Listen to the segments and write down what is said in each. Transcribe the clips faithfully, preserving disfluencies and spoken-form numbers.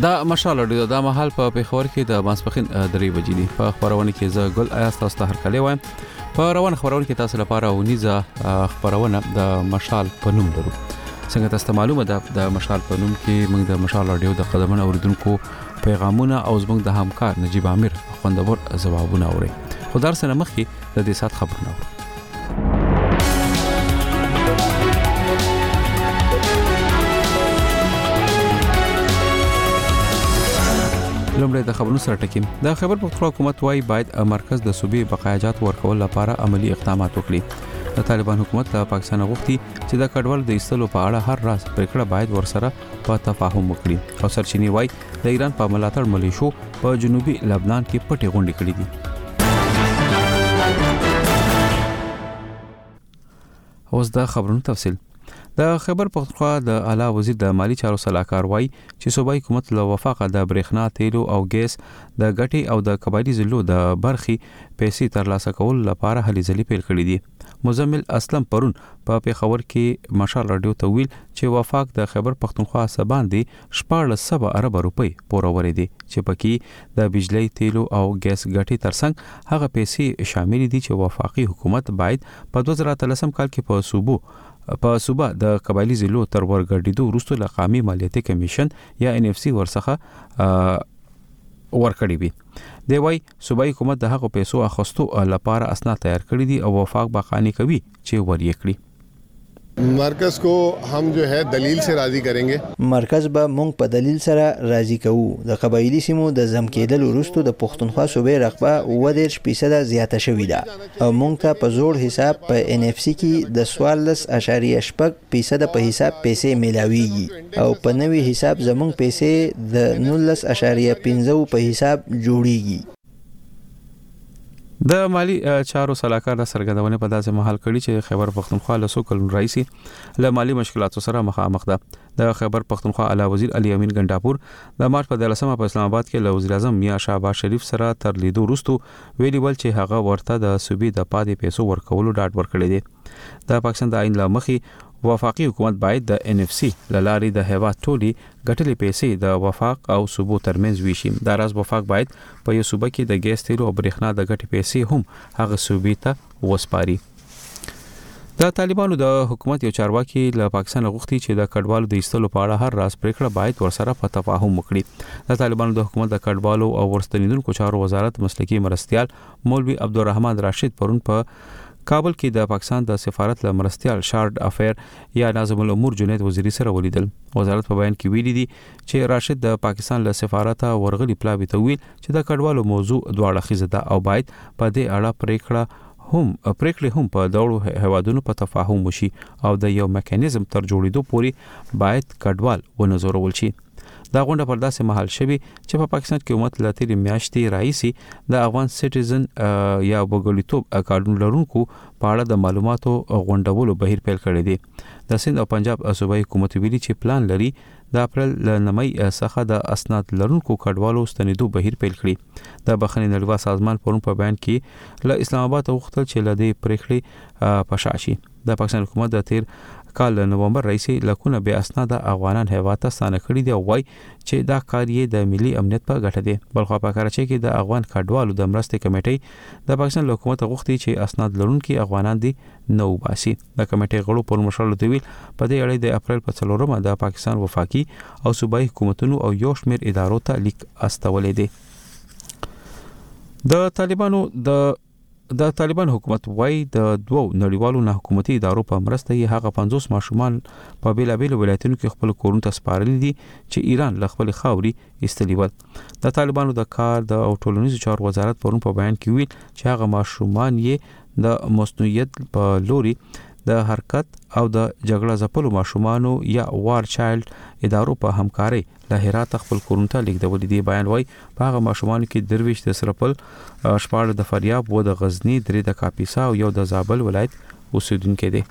دا مشال اډیو د محل په پیښور کې د ماسپخین درې بجې دي. په خبرونه کې زه ګل آیاس تاسو ته هرکلی وایم. په روان خبرونه کې تاسو لپاره ونیزه خبرونه د مشال په نوم درو. څنګه تاسو معلومه ده د مشال په نوم کې موږ د مشال اډیو د قدمونو اوریدونکو پیغامونه او زموږ د همکار نجیب عامر خوندور ځوابونه اوري. خو درسنه مخکې د دې سات خبرونه اورو. لومړی د خبرونو سره ټکیم. د خبر پښتونخوا حکومت وايي باید مرکز د صوبې بقایاجات ورکول لپاره عملی اقدامات وکړي. د طالبان حکومت د پاکستان غوښتي چې د کډوال د ایستلو په اړه هر راز پریکړه باید ورسره په تفاهم وکړي. او سرچینی وايي د ایران په ملاتړ ملیشو په جنوبي لبنان کې پټې غونډې کړې دي. اوس د خبرونو تفصیل. د خبر پښتونخوا د اعلی وزیر د مالی چارو صلاحکار وایي چې صوبایي حکومت له وفاقه د برېښنا تیلو او ګیس د ګټې او د قبایلی ضلعو د برخي پیسې ترلاسه کول لپاره هلې ځلې پیل کړې دي. مزمل اسلم پرون په پیښور کې مشال رادیو ته ویل چې وفاق د خبر پښتونخوا سباندې شپږ سوه ارب روپۍ پورورې دي چې پکې د بجلی تیلو او ګیس ګټې ترڅنګ هغه پیسې شامل دي چې وفاقي حکومت باید په دوه زره اتلسم کال کې په صوبو په صوبه د قبایلی ضلعو تر ورګډېدو وروسته له قومي مالیاتي کمیشن یا ان اف سی ورڅخه ورکړي وي. دی وايي صوبایي حکومت د هغو پیسو اخستو لپاره اسناد تیار کړی دي او وفاق بخاني کوي چې ورې کړي. مرکز کو هم جو ہے دلیل سے راضی کریں گے. مرکز به مونږ په دلیل سره راضی کوو. د قبایلی سیمو د زم کېدل وروسته د پښتونخوا صوبې رقبه اووه دېرش فیصده زیاته شوې ده او مونږ ته په زوړ حساب په ان اف سی کې د څوارلس اعشاریه شپږ فیصده په حساب پیسې میلاویږي او په نوي حساب زمونږ پیسې د نولس اعشاریه پنځه په حساب جوړیږي. د مالی چارو صلاحکار د سرګردونه په داسې محل کړي چې خبر پښتونخوا له سو کلون رئیسي له مالی مشکلاتو سره مخامخ ده. د خبر پښتونخوا اعلی وزیر علي امین ګنڈاپور د مارچ په دولسمه په اسلام آباد کې له وزیر اعظم میا شهباز شریف سره تر لیدو وروسته ویلي ول چې هغه ورته د صوبې د پاتې پیسو ورکولو ډاډ ورکړی دی. د پاکستان د عین لمخي وفاقي حکومت باید د ان اف سی لاري د هیواد ټولي ګټلې پیسې د وفاق او صوبو ترمنځ ویشي. دا راز وفاق باید په یو صوبه کې د ګیس تیلو او برېښنا د ګټې پیسې هم هغه صوبې ته وسپاري. د طالبانو د حکومت یو چارواکي له پاکستان غوښتي چې د کډوالو د ایستلو په اړه هر راز پریکړه باید ورسره په تفاهم وکړي. د طالبانو د حکومت د کډوالو او ورستنیدونکو چارو وزارت مسلکی مرستيال مولوي عبدالرحمن راشد پرون په کابل کې د پاکستان د سفارت له مرستيال شارډ افیر یا ناظم الامور جنید وزیری سره ولیدل. وزارت په بیان کې ویلي دي چې راشد د پاکستان له سفارت ورغلي پلاوی ته ویل چې د کډوالو موضوع دواړه خزه ده او باید په دې اړه پریکړه هم پریکړه هم په دوړو هوادونو په تفاهم وشي او د یو میکانیزم تر جوړېدو پورې باید کډوال ونظرول شي. دا غونډه پر داسې محل شوی چې په پاکستان کې حکومت له تیرې میاشتې راځي د افغان سټیزن یا وګړیتوب کارډون لرونکو په اړه د معلوماتو غونډولو بهیر پیل کړی دی. د سند او پنجاب صوبایي حکومت ویلي چې پلان لري د اپریل نمای څخه د اسناد لرونکو کډوالو ستنیدو بهیر پیل کړي. د بخښنې نړیوال سازمان پرون په بیان کې له اسلام آباد غوښتل چې له دې پریکړې پشاشي. د پاکستان حکومت د تیر کال نومبر رئیسي لکونه به اسناد افغانان هیواد ته ستانه کړي دی او وايي چې دا کار یې د ملي امنیت په ګټه دی. بلخو په کراچۍ کې د افغان کډوالو د مرستې کمیټې د پاکستان حکومت غوښتي چې اسناد لرونکي افغانان دي نو باسي. د کمیټې غړو پر مشرلو دی ویل په دې اړه د اپریل په څلورمه د پاکستان وفاقي او صوبایي حکومتونو او یو شمېر ادارو ته لیک استولې دي. د طالبانو د د طالبان حکومت وايي د دوو نړیوالو نه حکومتي ادارو په مرسته یې هغه پنځوس ماشومان په بیلابېلو ولایتونو کې خپل کورونو ته سپارلي دي چې ایران له خپل خاوري ایستلي و. د طالبانو د کار د او ټولنیزو چارو وزارت پرون په بیان کې ویل چې هغه ماشومان یې د مصنوعیت په لوري د حرکت او د جګړه ځپلو ماشومانو یا وار چایلډ ادارو په همکاري له هرات خپل کورونو ته لیږدول دي. بیان وایي په هغه ماشومانو کې درویش د سرپل شپږ د فاریاب و د غزنی درې د کاپیسا او یو د زابل ولایت اوسیدونکو دي.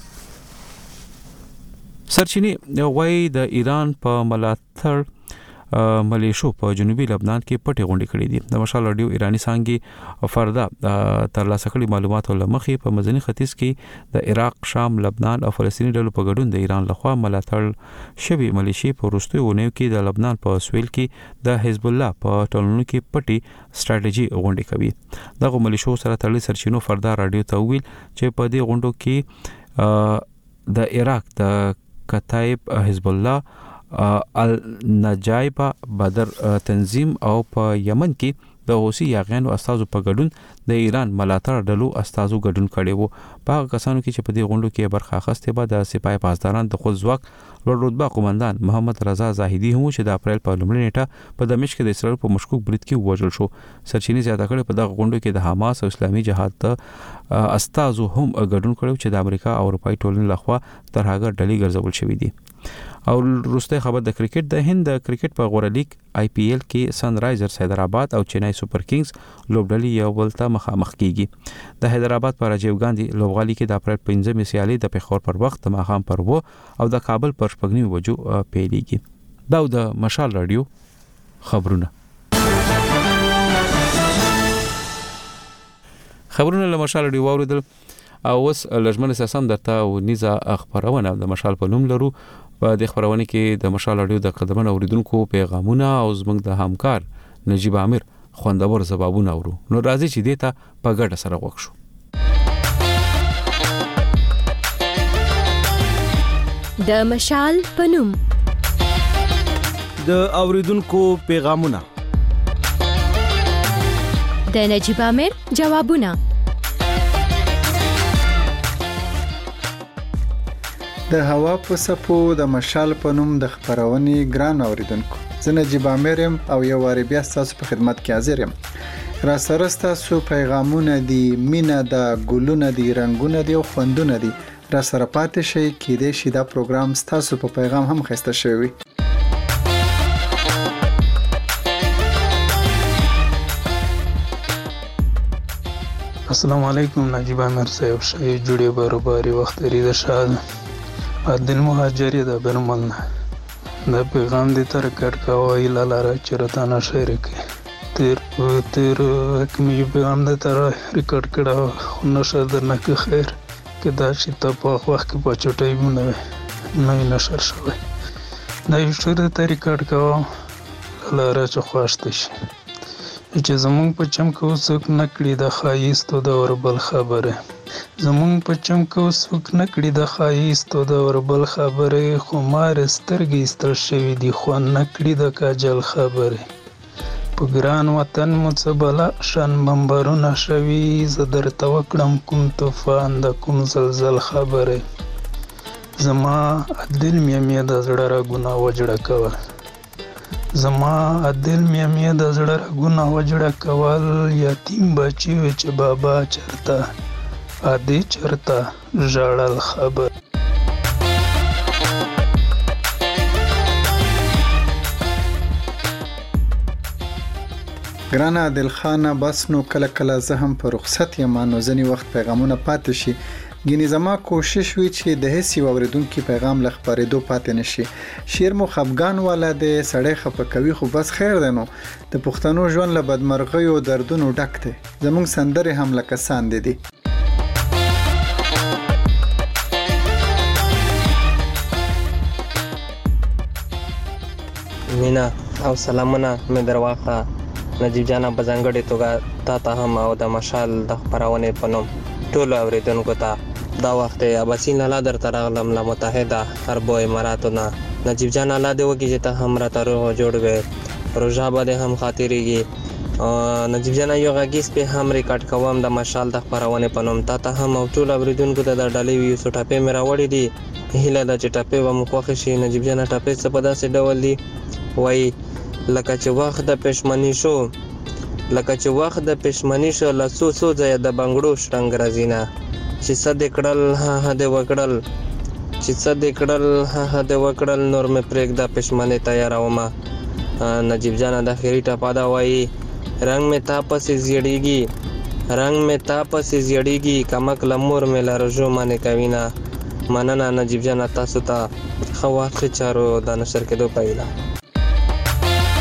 سرچینی وایي د ایران په ملاتړ ملیشو په جنوبي لبنان کې پټې غونډې کړې دي. د مشال رادیو ایرانی څانګې فردا ترلاسه کړي معلوماتو لمخې په مدني ختیځ کې د عراق، شام، لبنان او فلسطیني ډلو په ګډون د ایران لخوا ملاتړ شوی ملیشي په وروستیو اونیو کې د لبنان په سویل کې د حزب الله په ټولنو کې پټي ستراتیژي غونډې کوي. دغه ملیشو سره تړلي سرچینو فردا رادیو ته ویل چې په دې غونډو کې د عراق د کتایب حزب الله، النجایبه بدر تنظیم او په یمن کې د حوثي یاغیانو استازو په ګډون د ایران ملاتړ ډلو استازو ګډون کړي وو. په هغه کسانو کې چې په دې غونډو کې برخه اخیستې به د سپاه پاسداران د خود ځواک لوړ رتبه قومندان محمد رضا زاهدي هم چې د اپریل په لومړۍ نیټه په دمشق کې د اسرائیل په مشکوک برید کې وژل شو. سرچینې زیاته کړې په دغه غونډو کې د حماس او اسلامي جهاد د استازو هم ګډون کړي چې د امریکا او اروپאי ټولنې لخوا تر هغه ډلې ګرځول شوې دي. او وروسته خبر د کرکټ د هند د کرکټ په غوړه لیگ آی پی ایل کې سن رایزرز حیدرآباد او چنای سوپر کینګز لوبډلې یو بل ته مخامخ کیږي. د حیدرآباد پر راجیو ګاندی لوبغالي کې د اپریل پنځمې سیالي د پیښور پر وخت د ماښام پر و او د کابل پر شپږنیو بجو پیلېږي. دا د مشال رادیو خبرونه خبرونه له مشال رادیو واوریدل. او اوس لجمن اساسا درته او نيزه خبرونه د مشال په نوم لرو. په دې خبرونه کې د مشال رادیو د قدمن اوریدونکو پیغامونه او زمنګ د همکار نجیب عامر خوندور جوابونه اورو. نو راځي چې دیتا په ګډه سره وښو. د مشال په نوم د اوریدونکو پیغامونه، د نجیب عامر جوابونه، د هوا په سپو د مشال په نوم د خبرونې ګران اوریدونکو. زه نجیب عامر او یو واری بیا تاسو په خدمت کې حاضر یم. را سره تاسو پیغامونه دي، مینا د ګلونه دي، رنگونه دي او خوندونه دي. را سره پاتې شي کې دې شي دا پروګرام تاسو په پیغام هم خسته شوی. السلام علیکم نجیب عامر صاحب، شای جوړې برابرې وخت لري د شاد عادل مهاجری د برملنه د پیغام دې تر کټ کاوه لاله چرتانه شعر کې تیر تیر کومې پیغام دې تر ریکارډ کړه نو شر نه کې خیر کې دا چې ته په وخت کې پچټای مونږ نه نشر شوی دا یو شعر ته ریکارډ کاوه لاله چې خواشته شي چې زمونږ په چمکو څوک نکړي د خایستو د وربل خبره زمونږ په چمکو څوک نکړي د خایستو د وربل خبره خمار سترګې ستړ شوي دي خو نکړي د کاجل خبره په ګران وطن مو څه بلا شان بمبرونه شوي زه درته وکړم کوم طوفان د کوم زلزل خبره زما عدل مې مې د زړه رګونه وجړه کول زما عدل مې مې د زړه رګونه وجړه کول یتیم بچی و چې بابا چرته ادي چرته ژړل خبر ګران عادل خان بس نو کله کله زه هم په رخصت یم نو ځنی وخت پیغامونه پاتې شي ګینې زما کوشش وی چې د هیڅ اوریدونکو پیغام ل خبرېدو پاتې نشي. شیر مو خفغان والا د سړی خپکوي خو بس خیر ده نو د پښتنو ژوند له بدمرغۍ او دردونو ډک دی. زموږ سندره هم لکه ساند دي. مینا او سلامونه مې درواخه نجیب جانا بزنګړې توګه تا ته هم او د مشال د خبرونه په نوم ټول اوریدونکو ته دا وخت اباسین لاله در ترغلم له متحده عرب اماراتونه نجیب جان الله دې وکړي چې ته هم را تر جوړ وې روزا باندې هم خاطرېږي نجیب جان یو غږیس په هم ریکارډ کوم د مشال د خبرونه په نوم تا ته هم او ټول اوریدونکو ته د ډالۍ ویو سټاپې مې راوړې دي هله د چټاپې و مخوخ شي نجیب جان ټاپې څه په داسې ډول دي وای لکه چې وخت د پښمنی شو لکه چې وخت د پښمنی شو لاسو سو ځای د بنگړو شټنګ رازینا چې صد کړل ها ها د وکړل چې صد کړل ها ها د وکړل نور مې پرېګ د پښمنه تیارومه نجیب جان د اخیری ټپا دا وایي رنگ مې تاپس زیړیږي رنگ مې تاپس زیړیږي کمک لمور مې لارجو باندې کوینا مننه نجیب جان تاسو ته خو واخ چارو د نشر کېدو پایله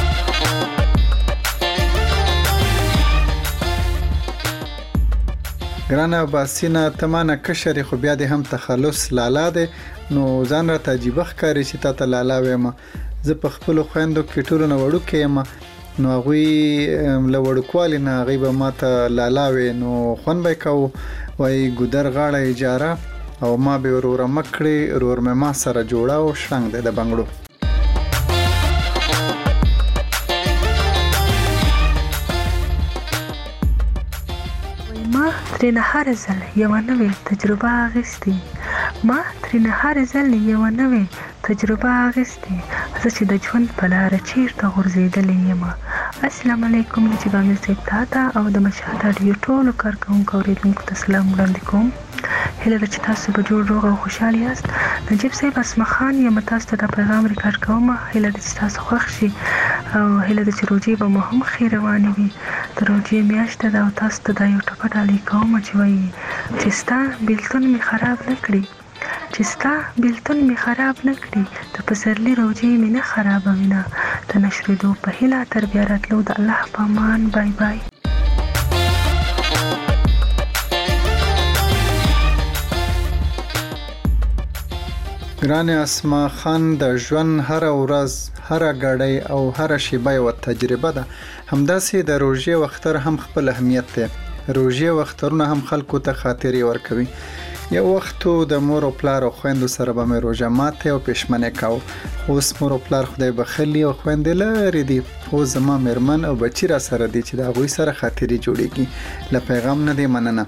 ګرانه باسینه تمانه کشر خو بیا د هم تخلص لالا ده نو ځان را تجربه ښکاری چې تا ته لالا وېما زه په خپل خويندو کې ټولو نه وړو کې نو هغه له وړکوالي نه هغه به ماته لالا وې نو خون به کو وای ګودر غاړه اجاره او ما به ورور مکړي ورور مې ما سره جوړا او شنګ د بنگړو ما ترې نه هر ځل یو نوې تجربه اخیستې ما ترې نه هر ځل یو نوې تجربه اخیستې زه چې د ژوند په لاره چیرته غورځېدلې یم. السلام علیکم نجیب امیر صاحب تاته او د مشهد راډیو ټولو کارکوونکو اورېدونکو ته سلام وړاندې کوم. هیله ده چې تاسو به جوړ روغ او خوشحال یاست. نجیب صاحب اسمه خان یم تاسو ته دا پیغام ریکارډ کوم. هیله ده چې تاسو خوښ شي او هیله ده چې روجې به مو هم ښې روانې وي. د روجې میاشته ده او تاسو ته دا یو ټپه ډالۍ کوم چې وایي چې ستا بیلتون مې خراب نه کړي چې ستا بیلتون مې خراب نه کړي د پسرلي روجې مې نه خرابوینه د نشرېدو په هیله تر بیا راتلو د الله په امان. بای بای. ګران اسما خان د ژوند هر ورځ هر غړی او هر شیبه یو تجربه ده. همداسې د روژې وختر هم خپل اهمیت دی. روژې وخترونه هم خلکو ته خاطرې ورکوي. یو وخت د مور او پلار او خويندو سره به مې روژه ماته او پښمنه کاو. خو اوس مور او پلار خدای بخلي او خويندې لري دي. خو زما مېرمن او بچی را سره دي چې دا غوي سره خاطرې جوړيږي. ل پیغام نه دی مننه.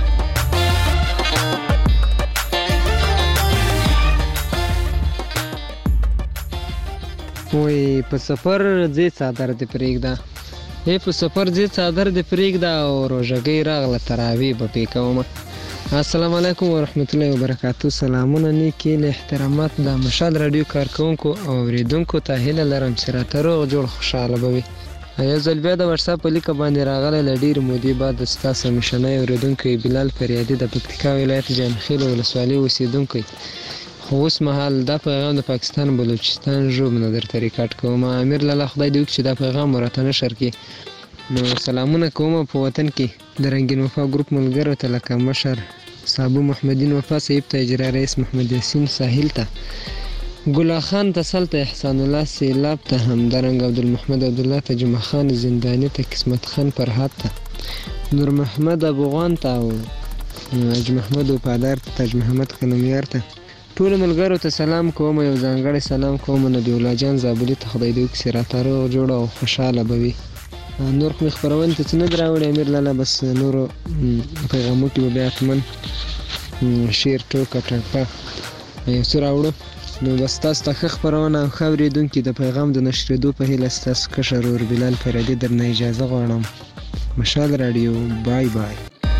وای په سفر ځې څادر دې پرېږده هی په سفر ځې څادر دې پرېږده او روژګۍ راغله تراویح به پې کومه. السلام علیکم ورحمت الله وبرکاتو. سلامونه نیکې له احترامات د مشهد راډیو کارکوونکو او اورېدونکو ته هیله لرم چې راته روغ جوړ خوشحاله به وي. یو ځل بیا د وټساپ په لیکه باندې راغلی له ډېرې مودې بعد ستاسو مشنی اورېدونکی بلال فریادي د پکتیکا ولایت جانخیل ولسوالۍ اوسېدونکی. خو اوس مهال دا پیغام د پاکستان بلوچستان ژوب نه درته ریکارډ کوم. امیر لاله خدای دې وکړي چې دا پیغام راته نشر کړي. نو سلامونه کوم په وطن کې د رنګین وفا ګروپ ملګرو ته لکه مشر صابو محمدین وفا صاحب ته اجرا رئیس محمد یاسین ساحل ته ګلا خان ته سلطه احسان الله سیلاب ته همدارنګ عبدالمحمد عبدالله ته جمعه خان زندانی ته قسمت خان فرحات ته نور محمد ابوغان ته او اج محمد وفادار ته تاج محمد قلمیار ته ټول ملګرو ته سلام کوم. یو ځانګړی سلام کوم نبی الله جان زابلی ته خدای دې وکړي راته روغ جوړ او خوشاله به وي. نور خو خبرونه ته څه نه دراوړي امیر لاله بس نورو پیغامو کې به بیا حتمن شیر ټوکه ټکه یو څه راوړو. نو بس تاسو ته ښه خپرونه او ښه اورېدونکي د پیغام د نشرېدو په هیله ستاسو کشر ورور بلال فریدي درنه اجازه غواړم. مشال راډیو بای بای.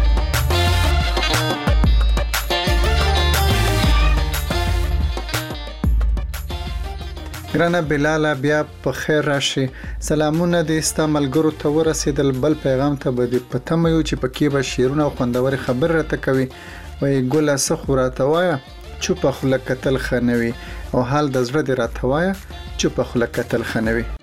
ګرانه بلاله بیا په خیر راشي. سلامونه دې ستا ملګرو ته ورسېدل. بل پیغام ته به دې په تمه یو چې پکې به شعرونه او خوندورې خبرې راته کوي. وایي ګله څه خو راته وایه چوپه خوله کتل ښه نه وي او حال د زړه دې راته وایه چوپه خوله کتل ښه نه وي.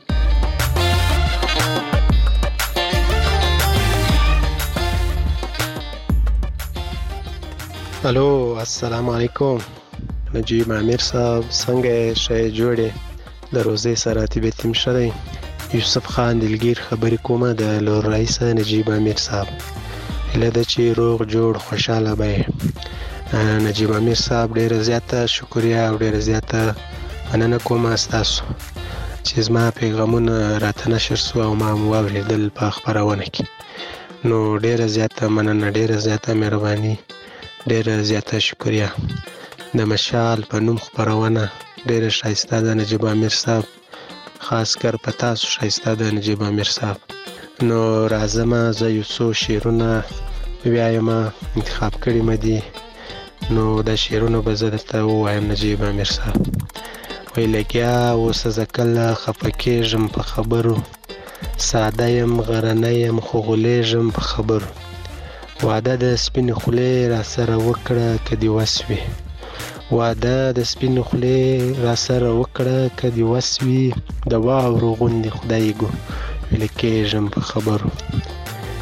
الو السلام علیکم نجیب امیر صاحب څنګه شې جوړې د روزې سره تیبه تیم شری یوسف خان دلگیر خبرې کومه د لور رئیس نجیب امیر صاحب. هله د چې روغ جوړ خوشاله به. نجیب امیر صاحب ډېر زیاته شکریا او ډېر زیاته مننه کوم تاسو چې زما پیغامونه راته نشر سو او ما واوریدل په خبرونه کې. نو ډېر زیاته مننه ډېر زیاته مهرباني ډېر زیاته شکریا. د مشال په نوم خبرونه ډېر شایسته د نجیب امیر صاحب خاص کر په تاسو شایسته د نجیب امیر صاحب. نو راځم زه یو څو شعرونه بیا ما انتخاب کړي مدي. نو د شعرونو به زه درته ووایم نجیب امیر صاحب. وی لګیا اوس زه کله خفه کېږم په خبرو ساده یم غرنی یم خو غولیږم په خبرو. واده د سپینې خولې را سره وکړه که دې وس وي واده د سپینې خولې را سره وکړه که دې وس وي د واورو غوندې خدای ګو ویله کېږم په خبرو.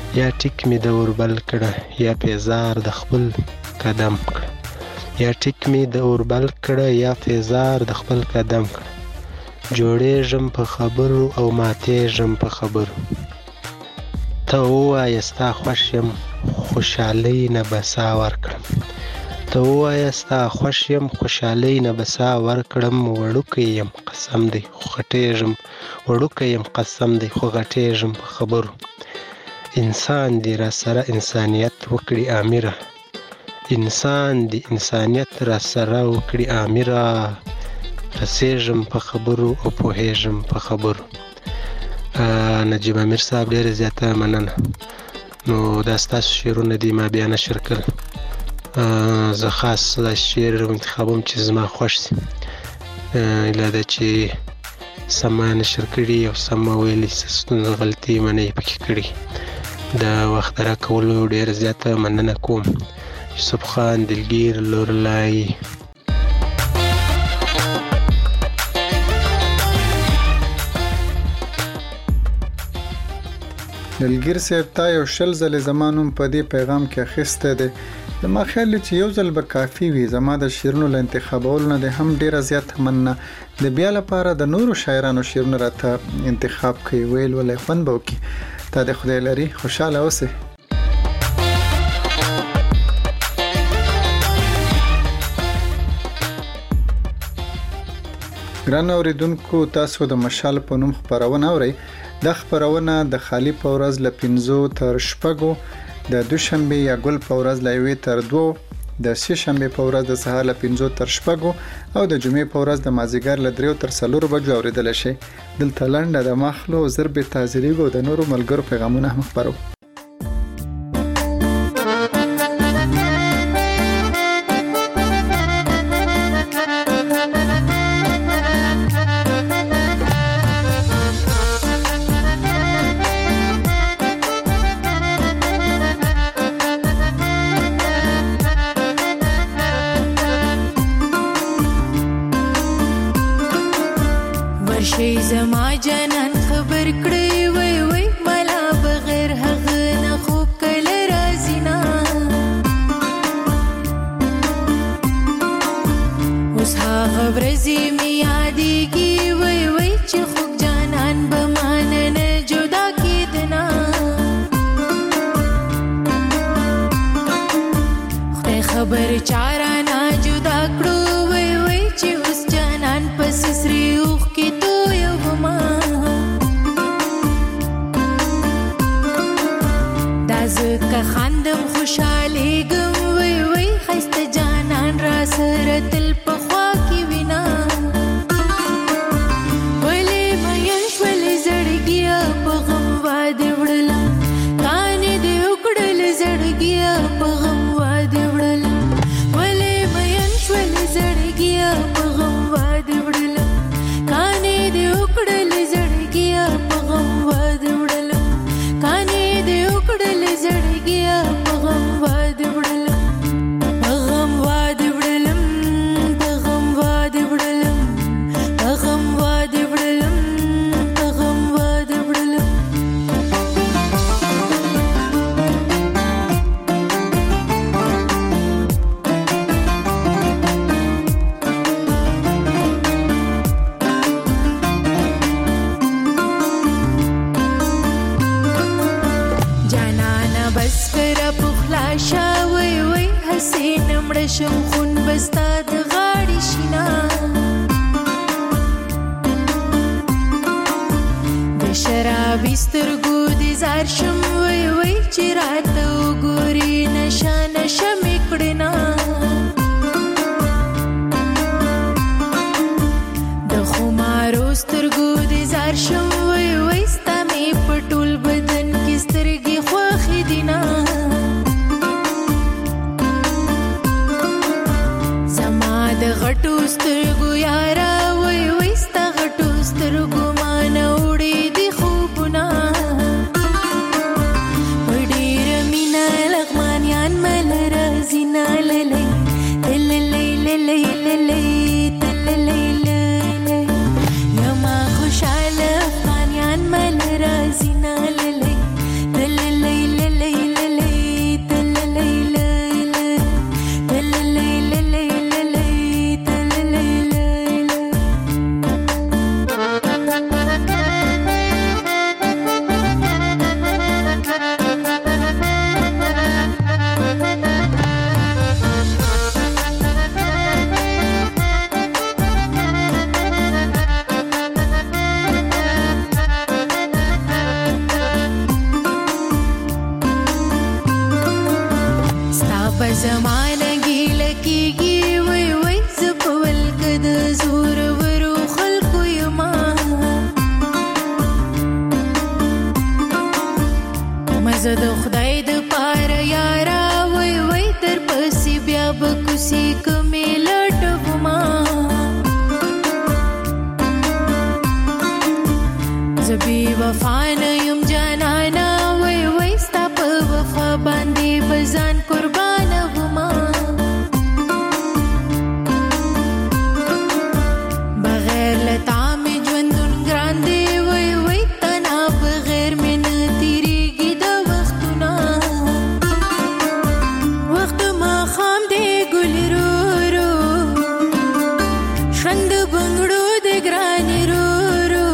یا ټیک می د اوربل کړه یا پیزار د خپل قدم کړه یا ټیک می د اوربل کړه یا پیزار د خپل قدم کړه جوړېږم په خبرو او ماتېږم په خبرو ته ووایه ستا خوښ یم خوشحالۍ نه به سا ورکړم ته ووایه ستا خوښ یم خوشحالۍ نه به سا ورکړم وړوکی یم قسم دی خو غټېږم وړوکی یم قسم دی خو غټېږم په خبرو انسان دی را سره انسانیت وکړي امیره انسان دی انسانیت را سره وکړي امیره رسېږم په خبرو او پوهېږم په خبرو. نجیب امیر صاحب ډېره زیاته مننه. نو دا ستاسو شعرونه دي ما بیا نشر کړل. زه خاص دا شعر انتخابوم چې زما خوښ سي ایله ده چې سم ما نشر کړي او سم ما ویلي څه ستونزه غلطي منه یې پکې کړي. د وخت راکولو ډېره زیاته مننه کوم. یوسف خان دلګیر لورلای. دلګیر صاحب تا یو شل ځلې زما نوم په دې پیغام کې اخیستی دی. زما خیال دی چې یو ځل به کافي وي. زما د شعرونو له انتخابولو نه دی هم ډېره زیاته مننه. د بیا لپاره د نورو شاعرانو شعرونه راته انتخاب کوي ویل ولی خوند به وکړي. تا د خدای لري خوشحاله اوسئ. ګران اوریدونکو تاسو د مشال په نوم خپرونه اورئ. دا خپرونه د خالی په ورځ له پنځو تر شپږو، د دوشنبه یا ګل په ورځ له یوې تر دوو، د سه شنبه په ورځ د سهار له پنځو تر شپږو او د جمعې په ورځ د مازیګر له دریو تر څلورو بجو اوریدل شي. دلته لنډه د مخلو ضرب تازریګو د نورو ملګرو پیغامونه هم خپرو. زما جانان خبر کړی وای وای ملا بغیر هغه نه خوب کله راځي نه اوس هغه ورځې مې یادېږي وای وای چې خوب جانان به مانه نه جدا کېدنه خدای خبر چاره نه جدا کړو وای وای چې اوس جانان پس سری اوخ کې که خاندم خوشحالیږم وای وای ښایسته جانان را سره تل په خوا کې وینا ولې مین شولې زړګیا په غم واده وړله کانې دې وکړل زړګیا په غم واده وړله ولې مین شولې زړګیا په غم واده وړله کانې دې وکړل زړګیا په غم واده وړله کانې دې وکړل زړګیا په غم واده وړلم په غم واده وړلم په غم واده وړلم په غم واده وړلم په غم واده وړلم شا وای وای حسین مړ شم خون بستا د غاړې شینا د شرابي سترګو دې زار شم وای وای چې راته وګورې نشه نشه مې کړنا د خمارو سترګو دې زار شم وای وای ستا مې په ټول بدن کې سترګې خوښې دي نه د غټو سترګو یارا وای وای ستا غټو سترګو مانه وړې دي خوبونه په ډېره مینه لغمانیان مل راځي نه للی تللی للی للی تللی للی یما خوشحاله افغانیان مل راځي نه للی تللی بزمانه ګیله کېږي وای وای زه په ولکه د زورورو خلکو یما مزه د خدای د پاره یارا وای وای در پسې بیا به کوسي کمې لټوما زه بې وفا نه یم جانانه وای وای ستا په وفا باندې به ځان قربانه وما بغیر له تا مې ژوندون ګران دی وای وای تنا بغیر مې نه تېرېږي د وختونه وخت ماښام دی ګل رو رو ژوند د بنګړو د ګرانې رو رو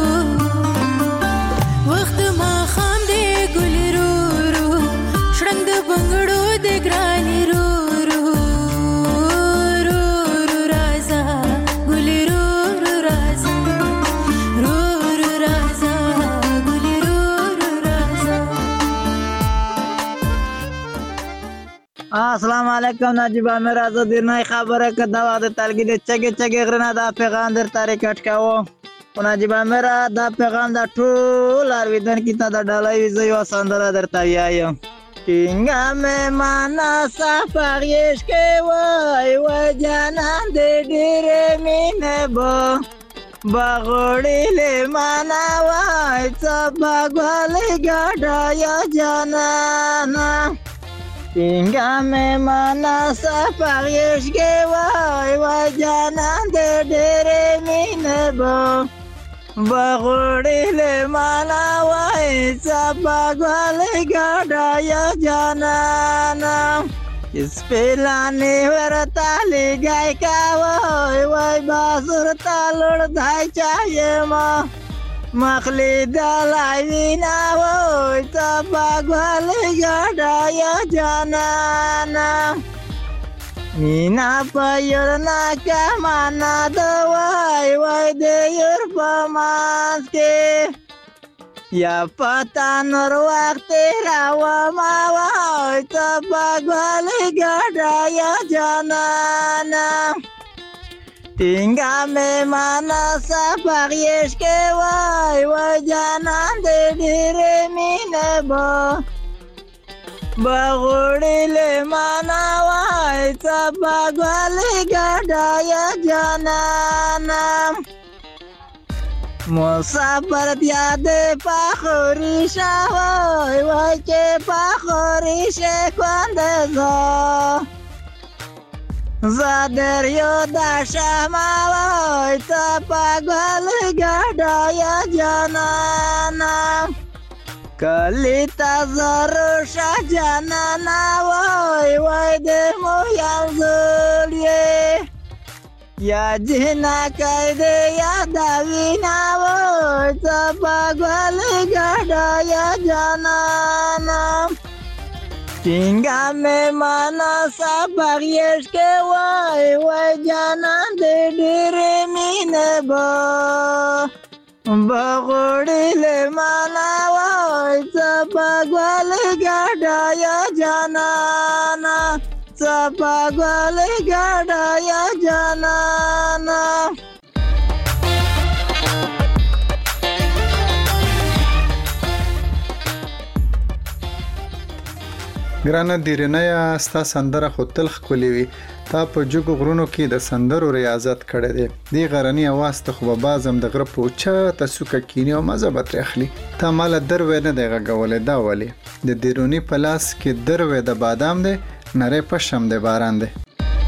وخت ماښام دی ګل رو رو ژوند د بنګړو د ګرانې رو رو رو رو رازه ګل رو رو رازه رو رو رازه ګل رو رو رازه السلام علیکم نجیب امیر آزاد نه خبره که دوا د تلګي د چګي چګي غرنه دا پیغام در تاریخ کټکاو نجیب امیر دا پیغام د ټول ارویدن کی ته د ډالۍ ویزه یو سندره درته وایم کینګه مې معنا سفریش کې وای وای جانان دې ډېرې مینه بو بغوړې له معنا وای څه بغوالې ګډا یا جانانا کینګه مې معنا سفریش کې وای وای جانان دې ډېرې مینه بو بغوړې له معنا وای څه بغوالې ګډا یا جانانا سپېلانې ورته لګای کا وای وای باسر ته لوړ ځای چایما مخلي دلای وینا وای څه بغوالې ګډا یا جانانا مینا پایرنا کمانا د وای وای د یور په ماس کې یا پتا نور وخت راو ما وای ته بغوالې ګډا یا جانانا ټینګه مې معنا سفریش کې وای وای جانان دې ډېرې مینه بو بغوړې له معنا وای څه بغوالې ګډا یا جانانا مسافر یاد پخوری شوای وای که پخوری شکوند زا زادر یو داشم وای تا پگل گدا یا جانانا کلی تزارو شا جانانا وای وای دمو ینزولیه یا جنا کده یا داوینا وای تا پگل گدا یا جانانا Tinggal memana sabarias ke wai wai janan de dire minebo bagodi le mana wai sabagwal gada ya janana sabagwal gada ya janana ګرانه دیرنه یا ستا سندره خو تل ښکلې وي تا په جګو غرونو کې د سندرو ریاضت کړی دی دې غرني اواز ته خو به بازم د غره په اوچته څوکه کیني او مزه به ترې اخلي تا ماله دروی نه دی غږولی دا ولې د دیروني په لاس کې دروی د بادام دی نری پشم دی باران دی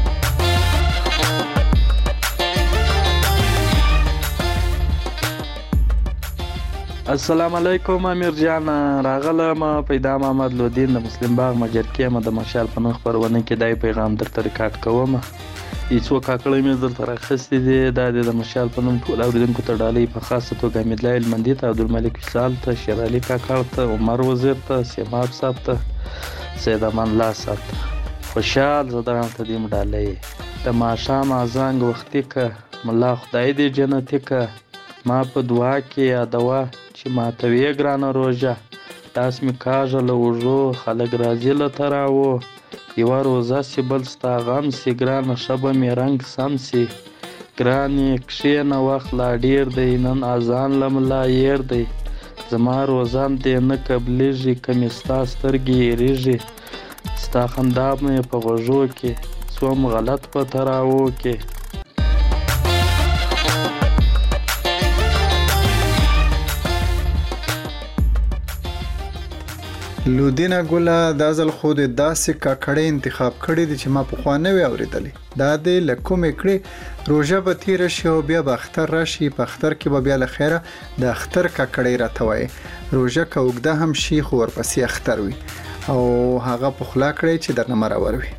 السلام علیکم امیر جان راغلم پیدا محمد لودین د مسلم باغ مجرکې ما د مشال په نوم خبرونه کې دای پیغام درته ریکارډ کوم هیڅ وکړې مې درته راخستې دي دا د مشال په نوم ټول اوریدونکو ته ډالۍ په خاصه توګه امید لایل مندي ته عبدالملک وصال ته شیر علي کاکړ ته عمر وزیر ته سیماب صاحب ته سید امان الله صاحب ته خوشحال زدان ته دیم ډالۍ د ماښام اذان وختي که ملا خدای دې جنتي که ما په دعا کې یادوه چې ماتوي ګرانه روژه لاس مې کاږه له اوږو خلک راځي له تراوو یوه روزه سی بل ستا غم سي ګرانه شبه مې رنګ سم سي ګرانې کښېنه وخت لا ډېر دی نن اذان له ملا یېر دی زما روزم دې نه قبلېږي که مې ستا سترګې یېرېږي ستا خندا مې په غوږو کې سوم غلط په تراو کې لودینه ګله دا ځل خو د داسې کاکړې انتخاب کړی دی چې ما پخوا نه وی اورېدلی دا دی له کومې کړې روژه به تېره شي او بیا به اختر راشي په اختر کې به بیا له خیره د اختر کاکړې راته وایي روژه که اوږده هم شي خو ورپسې اختر وي او هغه په خوله کړی چې درنه مرور وي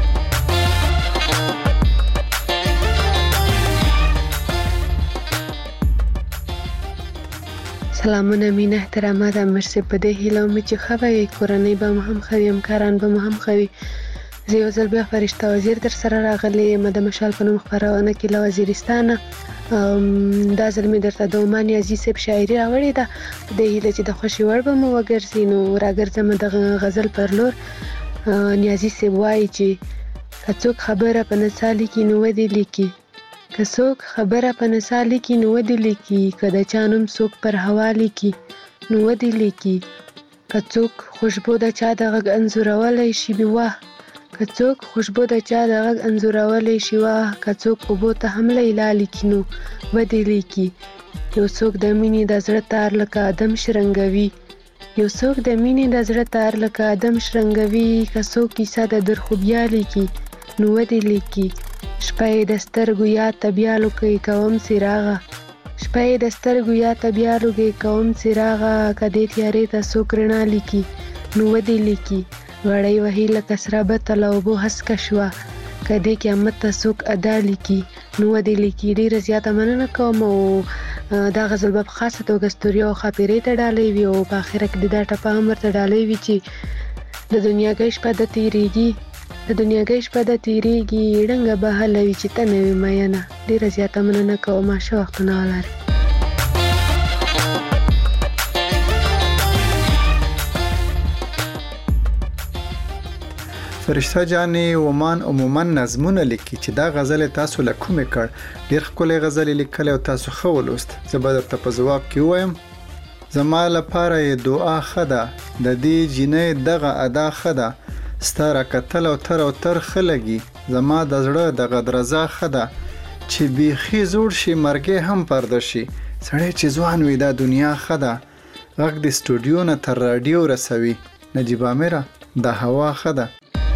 سلامونه مینه احترامات مرسي په دې هیله مې چې ښه به وي کورنۍ به مو هم ښه وي همکاران به مو هم ښه وي زه یو ځل بیا فرشته وزیر در سره راغلی یم د مشال په نوم خپرونه کې له وزیرستانه دا ځل مې درته د عمان نیازي صاحب شاعري راوړې ده په دې هیله چې د خوښې وړ به مو وګرځي نو راګرځم د غزل پر لور نیازي صاحب وایي چې که څوک خبره په نڅا لیکي نو ودې لیکي که څوک خبره په نڅا لیکي نو ودې لیکي که د چا نوم څوک پر هوا لیکي نو ودې لیکي که څوک خوشبو د چا د غږ انځورولی شي واه که څوک خوشبو د چا د غږ انځورولی شي واه که څوک اوبو ته هم لیلا لیکي نو ودې لیکي یو څوک د مینې د زړه تار لکه ادم شرنګوي یو څوک د مینې د زړه تار لکه ادم شرنګوي که څوک کیسه د درخوبیا لیکي نو ودې لیکي شپه یې د سترګو یاد ته بیا لوګی کوم څراغه شپه یې د سترګو یاد ته بیا لوګی کوم څراغه که دې تیارې ته څوک رڼا لیکي نو ودې لیکي وړۍ وهي لکه سره بته له اوبو هسکه شوه که دې قیامت ته څوک ادا لیکي نو ودې لیکي ډېره زیاته مننه کوم او دا غزل به په خاصه توګه ستوري او ښاپېرۍ ته ډالۍ وي او په اخره کې د دا ټپه هم ورته ډالۍ وي چې د دنیاګۍ شپه د تېرېږي د دنیاګۍ شپه د تېرېږي ړنګه به هله وي چې ته نه وې مینه ډېره زیاته مننه کوم ښه وختونه ولرئ فرشته جانې ومان عموما نظمونه لیکي چې دا غزل تاسو له کومې کړ ډېر ښکلی غزل یې لیکلی او تاسو ښه ولوست زه به درته په ځواب کې ووایم زما لپاره یې دعا ښه ده د دې جینۍ دغه ادا ښه ده ستا راکتل او تر او تر ښه لګي زما د زړه دغه درزا ښه ده چې بیخي زوړ شي مرګې هم پرده شي سړی چې ځوان وي دا دنیا ښه ده غږ د سټوډیو نه تر راډیو رسوي نجیب عامره دا هوا ښه ده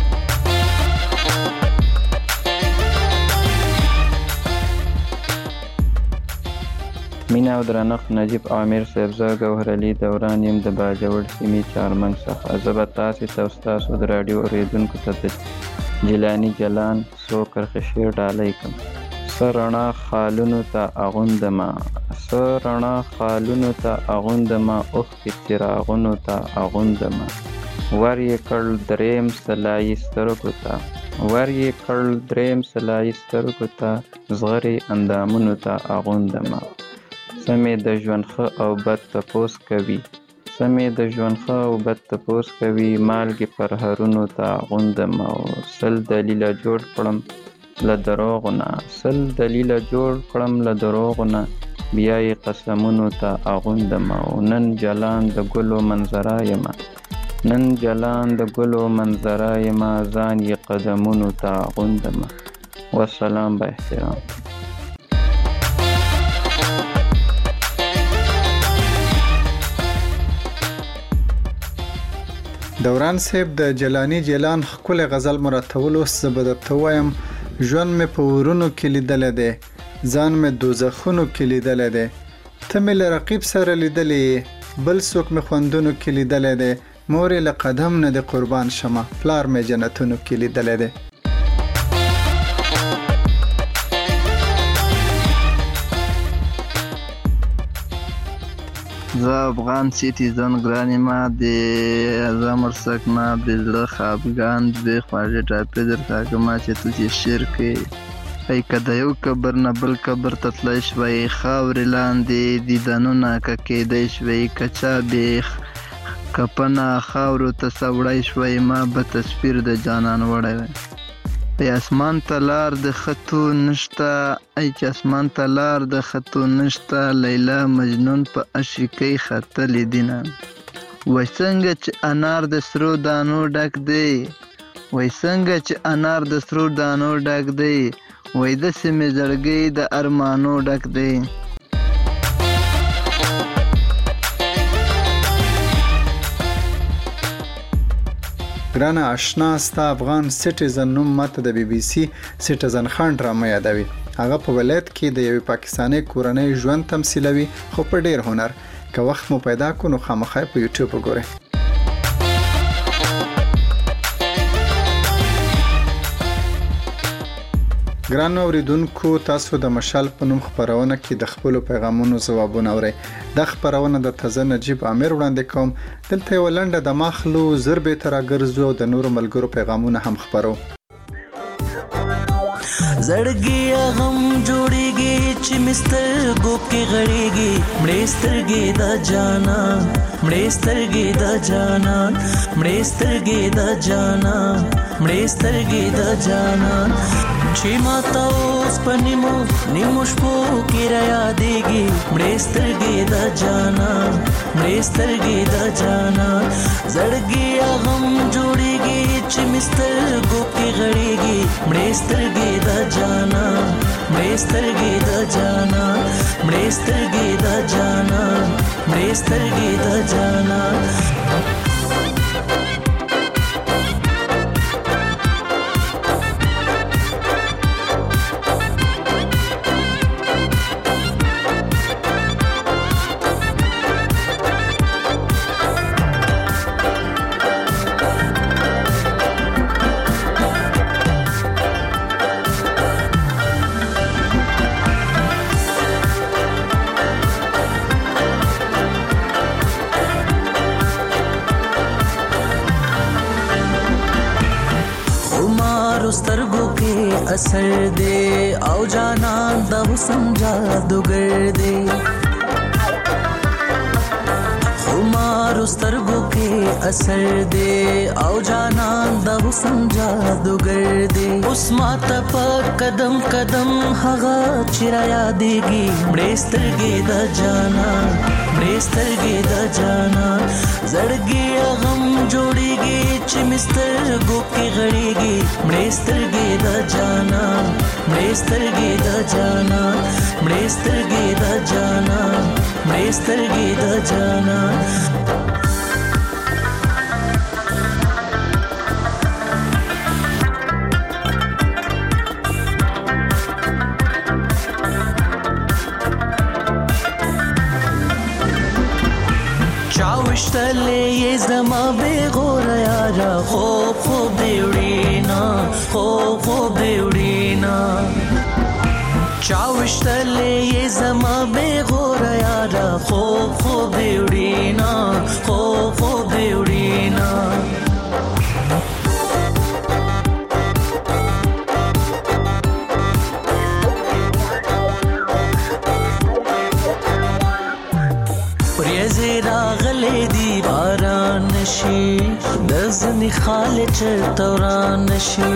مینا او درنښت نجیب عامر صاحب زه ګوهر علي دوران یم د باجوړ سیمې چارمنګ څخه زه به تاسې ته او ستاسو د راډیو اورېدونکو ته د جیلاني جلان څو کرښې ډالۍ کړم څه رڼا خالونو ته اغوندمه څه رڼا خالونو ته اغوندمه اوښکې څراغونو ته اغوندمه ور یې کړ دریم سلایي سترګو ته ور یې کړ دریم سلایي سترګو ته زغرې اندامونو ته اغوندمه سمې د ژوند ښه او بد تپوس کوي سمې د ژوند ښه او بد تپوس کوي مالګې پر هرونو ته غوندم او سل دلیله جوړ کړم له دروغو نه سل دلیله جوړ کړم له دروغو نه بیا یې قسمونو ته اغوندم او نن جلان د ګلو منظره یمه نن جلان د ګلو منظره یمه ځان یې قدمونو ته اغوندم والسلام با احترام دوران صاحب د جلانی جیلان ښکلی غزل مرتبول اوس زه به درته ووایم ژوند مې په ورونو کې لیدلی دی ځان مې دوزخونو کې لیدلی دی ته مې له رقیب سره لیدلی بل څوک مې خوندونو کې لیدلی دی مور یې له قدم نه د قربان شمه پلار مې جنتونو کې لیدلی دی زه افغان سیټیزن ګرانې ما د اعظم ارسک نه د زړه خفګان دوې خواږه ټاپې درته کړمه چې ته چې شعر کوې ای که د یو قبر نه بل قبر ته تللی شوی خاورې لاندې دیدنونه که کیدی شوی که چا بې کپنه خاورو ته سوړی شوی ما به تصویر د جانان وړی وی ای اسمان ته لار د خطو نشته ای چې اسمان ته لار د خطو نشته لیلا مجنون په عشقۍ ختلې دینه وای څنګه چې انار د سرو دانو ډک دی وای څنګه چې انار د سرو دانو ډک دی وای داسې مې زړګی د ارمانو ډک دی ګرانه آشنا ستا افغان سټیزن نوم ماته د بی بی سی سټیزن خان ډرامه یادوي هغه په ولایت کې د یوې پاکستاني کورنۍ ژوند تمثیلوي خو په ډیر هنر که وخت مو پیدا کو نو خامخا په یوټیوب وګورئ ګران اوریدونکو تاسو د مشال په نوم خبرونه کې د خپل پیغامونو ځوابونه اورئ د خبرونه د تازه نجیب امیر وړاندې کوم دلته ولنډه د مخلو زربې تر اگرزو د نور ملګرو پیغامونه هم خبرو زړګي غم جوړيږي چې مستر ګو کې غړيږي مړسترګي د جانا مړسترګي د جانا مړسترګي د جانا مړسترګي د جانا چې ماته اوس په نیمو نیمو شپو کې را یادېږي مړسترګي د جانا مړسترګي د جانا زړګي غم جوړيږي چې مستر ګو کې غړيږي مړسترګي د جانا مړسترګي د جانا مړسترګي د جانا مړسترګي د جانا असर दे आओ जाना दा हुस्न जादूगर दे खुमार स्तरगो के असर दे आओ जाना दा हुस्न जादूगर दे उस माता पर कदम कदम हगा चिराया देगी मड़ेस्तरगे दा जाना मड़ेस्तरगे दा जाना जड़गे गम जोड़ेगी चिमिस्तर गो के गड़ेगी मड़ेस्तरगे दा जाना मड़ेस्तरगे दा जाना मड़ेस्तरगे दा जाना मड़ेस्तरगे दा जाना चाविश्तले ये जमा बेगोर यारा खो खो बेवड़ीना खो खो बेवड़ीना चाविश्तले ये जमा बेगोर यारा खो खो बेवड़ीना खो खो बेवड़ीना راغلي دي باران نشي دزني خالي چرتوران نشي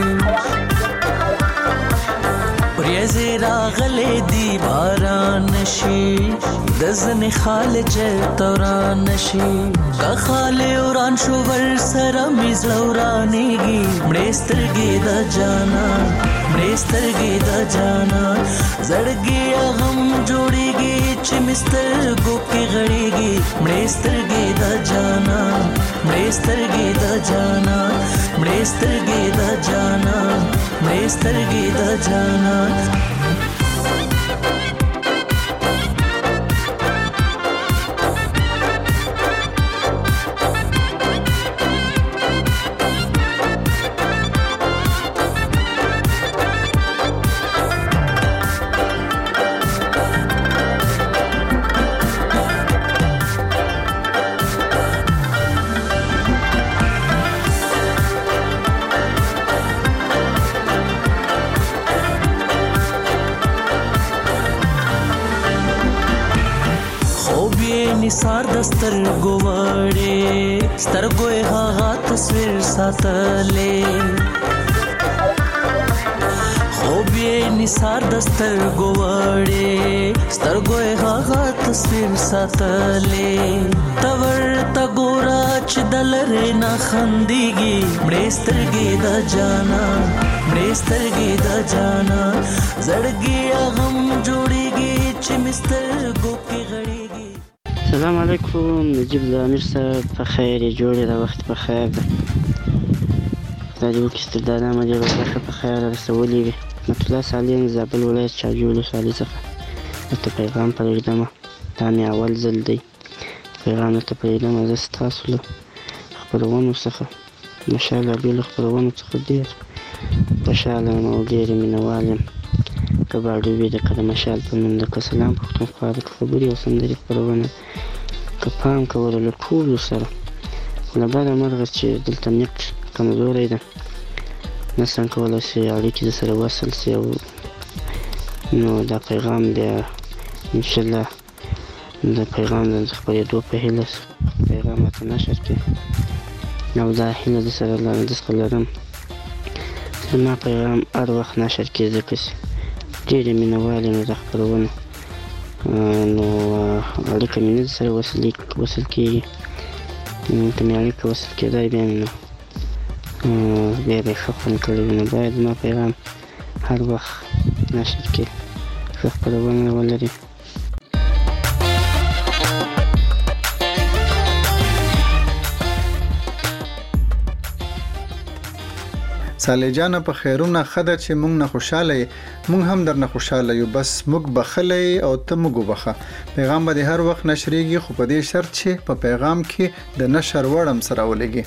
پریزي راغلي دي باران نشي دزني خالي چرتوران نشي کا خالي وران شو ور سره مزلورانيږي مړسترګي د جانا مړسترګي د جانا زړګي غم جوړيږي چې مستر ګو کې غړيږي مړسترګي د جانا مړسترګي د جانا مړسترګي د جانا مړسترګي د جانا نثار د سترګو وړې سترګو یې هغه تصویر ساتلې خوب یې نثار د سترګو وړې سترګو یې هغه تصویر ساتلې ته ورته ګوره چې د لرې نه خندېږي مړې سترګې د جانا مړې سترګې د جانا زړګي غم جوړېږي چې مې سترګو کې غړېږي. السلام علیکم نجیب زامیر صاحب په خیر یې جوړې د وخت په خیر ده خدای دې وکړي استرداده مدیر وبخښه په خیر رسولې وي. رحمت الله صالح زابل ولایت چاجي ولسوالۍ څخه درته پیغام پرېږدمه دا مې اول ځل دی پیغام درته پرېږدمه زه ستاسو له خپرونو څخه ماشاءالله بېلو خپرونو څخه ډېر خوشحاله یم او ډېر یې مینهوال یم کباړي وي لکه د مشال په نوم لکه سلام پښتونخوا د خبرې او سندرې خپرونه که پام کوله له ټولو سره خو له بده مرغه چې دلته نېټ کمزوری ده نشم کولی چې اړیکې د سره وصل سي او نو دا پیغام بیا انشاءالله د پیغام د خپرېدو په هیله پیغام راته نشر کړي او دا هیله د سره څخه لرم چې زما پیغام هر وخت نشر کړي ځکه چې ډېرې مینهوال یم د خپرونو نو اړیکه مې نه د سره وصل کېږي که مې اړیکه وصل کېدای بیا مې نو بیا به یې ښه خوند کړی وي نو باید زما پیغام هر وخت نشر کړي ښه خپرونه ولري. صالح جانه په خیرونه خده چې مونږ نه خوشاله یې مونږ هم در نه خوشاله یو بس مونږ بخله او ته مونږ وبخه پیغام به هر وخت نشریږي خو په دې شرط چې په پیغام کې د نشر وړم سره ولګي.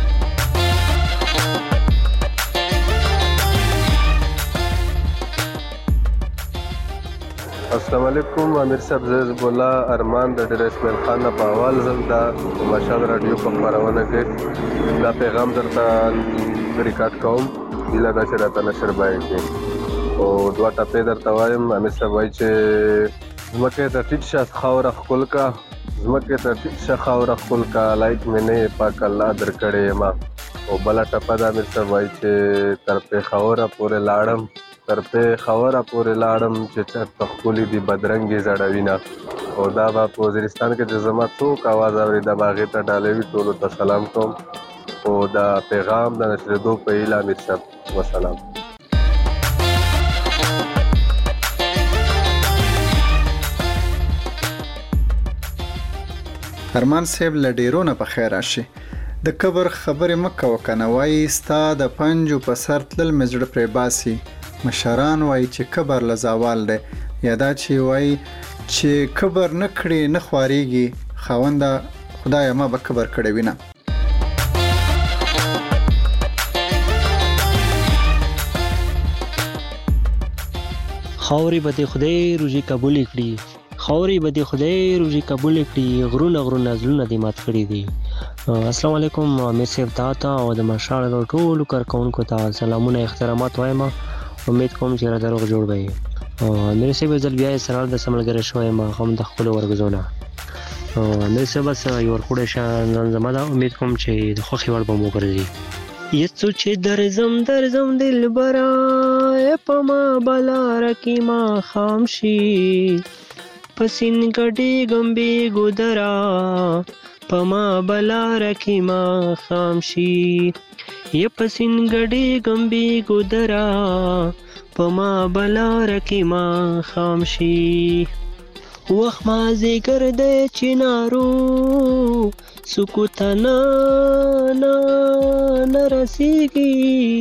السلام علیکم امیر صاحب زه زبولا ارمان د ډیر اسماعیل خان په اول ځل دا ماشال رادیو په خبرونه کې دا پیغام درته ریکارډ کوم بلا دا چې راته نشر باندې او دوه ټاپې درته وایم امیر صاحب وایي چې زمکه ته ټیټ شه خاوره خپل کا زمکه ته ټیټ شه خاوره خپل کا لایک مې نه پاک الله درکړې ما او بل ټاپه دا امیر صاحب وایي چې تر په خاوره پورې لاړم تر په خاوره پورې لاړم چې چرته خولي دی بدرنګي زړوینا او دا په وزیرستان کې چې زما څوک आवाज اوري د باغې ته ډالوي ټولو ته سلام کوم او دا پیغام د نشریدو په اعلان امیر صاحب وسلام. ارمان صاحب له ډیرو نه په خیر راشي د کبر خبرې مکه وکنه وایي ستا د پنجو په سر تلل مې زړه پرې باسي مشران وایي چې کبر له زوال دی یا دا چې وایي چې کبر نه کړي نه خوارېږي خاونده خدایه ما به کبر کړی وینه. خاورې به دې خدای روزي قبول کړي خاورې به دې خدای روزي قبول کړي غرونه غرونه زړونه دې مات کړي دي. السلام علیکم امیر صاحب تاته او د مشال ټولو کارکونکو ته سلامونه احترامات وایم امید کوم چې را دروغ جوړ وي امیر صاحب ځل بیا سره د سملګری شوی ما هم د خپل ورګزونه امیر صاحب سره یو ورکوډه شان زماده امید کوم چې د خوخي ور به مو ګرځي یڅو چې درزم درزم دلبرا پما بلا رکی ما خامشي پسین ګډي ګمبي ګودرا پما بلا رکی ما خامشي ی پسین ګډي ګمبي ګودرا پما بلا رکی ما خامشي وخ ما ذکر دې چنارو سکوت نه نه نرسیږي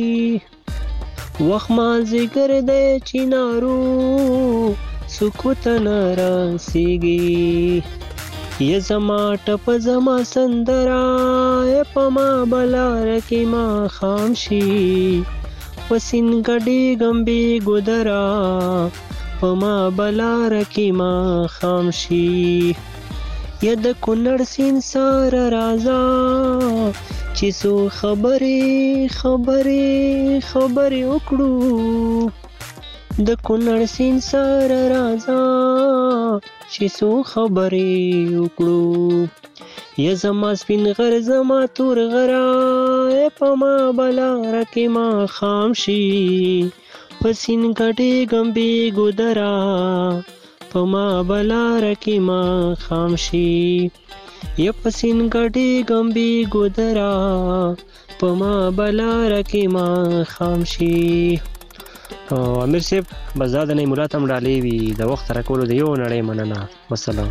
وخ ما ذکر دې چنارو سکوت نه رسیږي ی زما ټپ زما سندرا پما بلا رکی ما خامشي پسین ګډي ګمبي ګودرا پما بلا رکی ما خامشي ی د کونړ سین سار رازا چې سو خبرې خبرې خبرې وکړو د کونړ سیند سره راځه چې څو خبرې وکړو یا زما سپین غر زما تور غره په ما بلاره کې ما خام شي په سیند کټېږم بېګو دره په ما بلاره کې ما خام شي یا په سیند کټېږم بېګو دره په ما بلاره کې ما خام شي. امیر صاحب بس دا د نیمولات هم ډالۍ وي د وخت راکولو د یو نړۍ مننه. والسلام.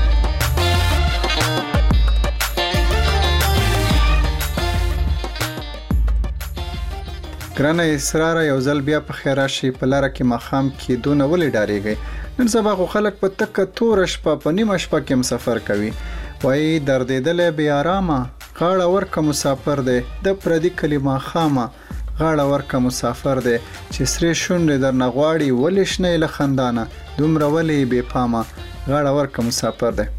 ګرانه اسرار یو ځل بیا په خیر راشي په لاره کې ماښام کې دونه ولې ډارېږئ. نن سبا خو خلک په تکه توره شپه په نیمه شپه کې هم سفر کوي. وایي دردېدلی بې ارامه غاړه ورکه مسافر دی د پردي کلي ماښامه غاړه ورکه مسافر دی چې سرې شونډې درنه غواړي ولې شنې له خندانه دومره ولې بې پامه غاړه ورکه مسافر دی.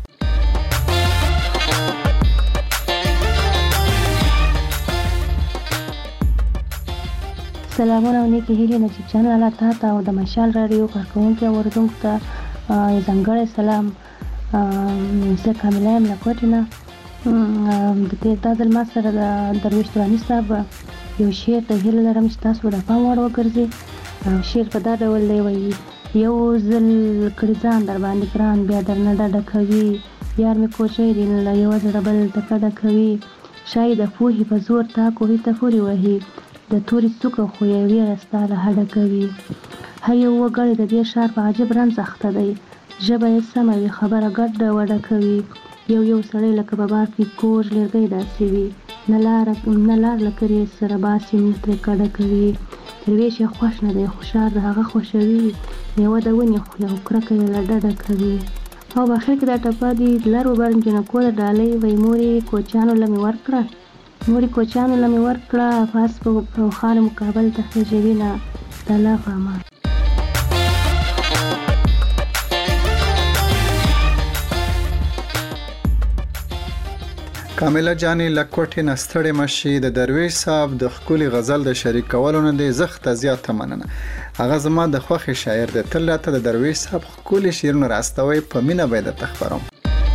سلامونه او نیکې هیلې نجیب جان لاله تا ته او د مشال راډیو کارکوونکي او اورېدونکو ته ځانګړی سلام. زه کامله یم له کوټې نه. دا ځل ما سره د درویش دراني صاحب یو شعر ته هیله لرم چې تاسو د پام وړ وګرځي. شعر په دا ډول دی وایي یو ځل کړي ځان در باندې ګران بیا درنه ډډه کوي یار مې کوچی دی له یوه زړه بل ته کډه کوي شاید د پوهې په زور تا کوهي ته پورې وهي د تورې څوکه خو یې ویره ستا له هډه کوي. هر یو وګړی د دې ښار په عجب رنځ اخته دی ژبه یې سمه وي خبره ګډه وډه کوي یو یو سړی لکه په بار کې کوږ لرګی داسې وي نه لار له کرې سره باسي نه ترې کډه کوي درویش یې خوښ نه دی خو ښار د هغه خوښوي میوه د ونې خوري او کرکه یې له ډډه کوي. او په آخر کې دا ټپه دي لر وبر جنکو د ډالۍ وایي مورې کوچیانو له مې ورکړه مورې کوچیانو له مې ورکړه پاس په خانه مقابل ته خېژوي نه د الله په امان. کامله جانې له کوټې نه ستړې مه شي. د درویش صاحب د ښکلي غزل د شریکولو نه دی زښته زیاته مننه. هغه زما د خوښې شاعر دی. تل راته د درویش صاحب ښکلي شعرونه راستوئ په مینه به یې درته خپروم.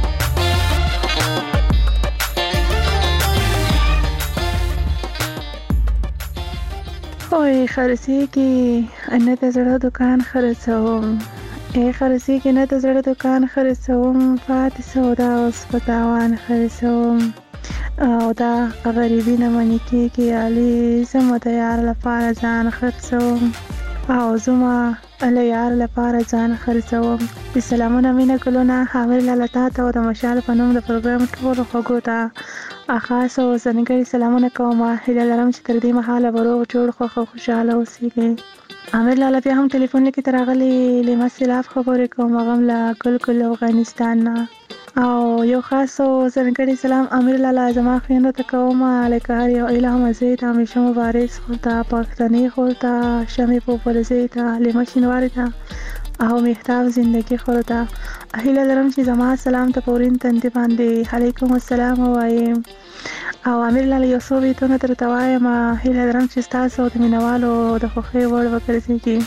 اوه خرڅېږي نه د زړه دکان خرڅوم ای خرڅېږي نه د زړه دکان خرڅوم پاتې سودا اوس په تاوان خرڅوم او دا غریبي نه منې کېږي علي زما د یار لپاره ځان خرڅوم او زما له یار لپاره ځان خرڅوم. د سلامونه مینه ګلونه حامد لاله تا ته او د مشال په نوم د پروګرام ټولو خوږو ته خاص او ځانګړي سلامونه کوم. هیله لرم چې تر دې مهاله به روغ جوړ خوښ او خوشحاله اوسېږئ. عامر لاله بیا هم ټلیفون لیکي ته راغلی لیمه سیلاب خبرې کوم هغه هم له ګلګل افغانستان نه او یو خاص او ځانګړي سلام عامر لاله زما خویندو ته کوم لکه هر یو الهام زید همیشه مبارز خورته پاکستاني خورته شمې پوپلزی ته لیمه شینواري ته او مهتاب زندگی خورته. هیله لرم چې زما سلام ته پورین تندې باندې علیکم السلام وایم او عامر لاله یو څو بیتونه درته وایم. هیله لرم چې ستاسو د مینوالو د خوښۍ وړ وګرځېږي.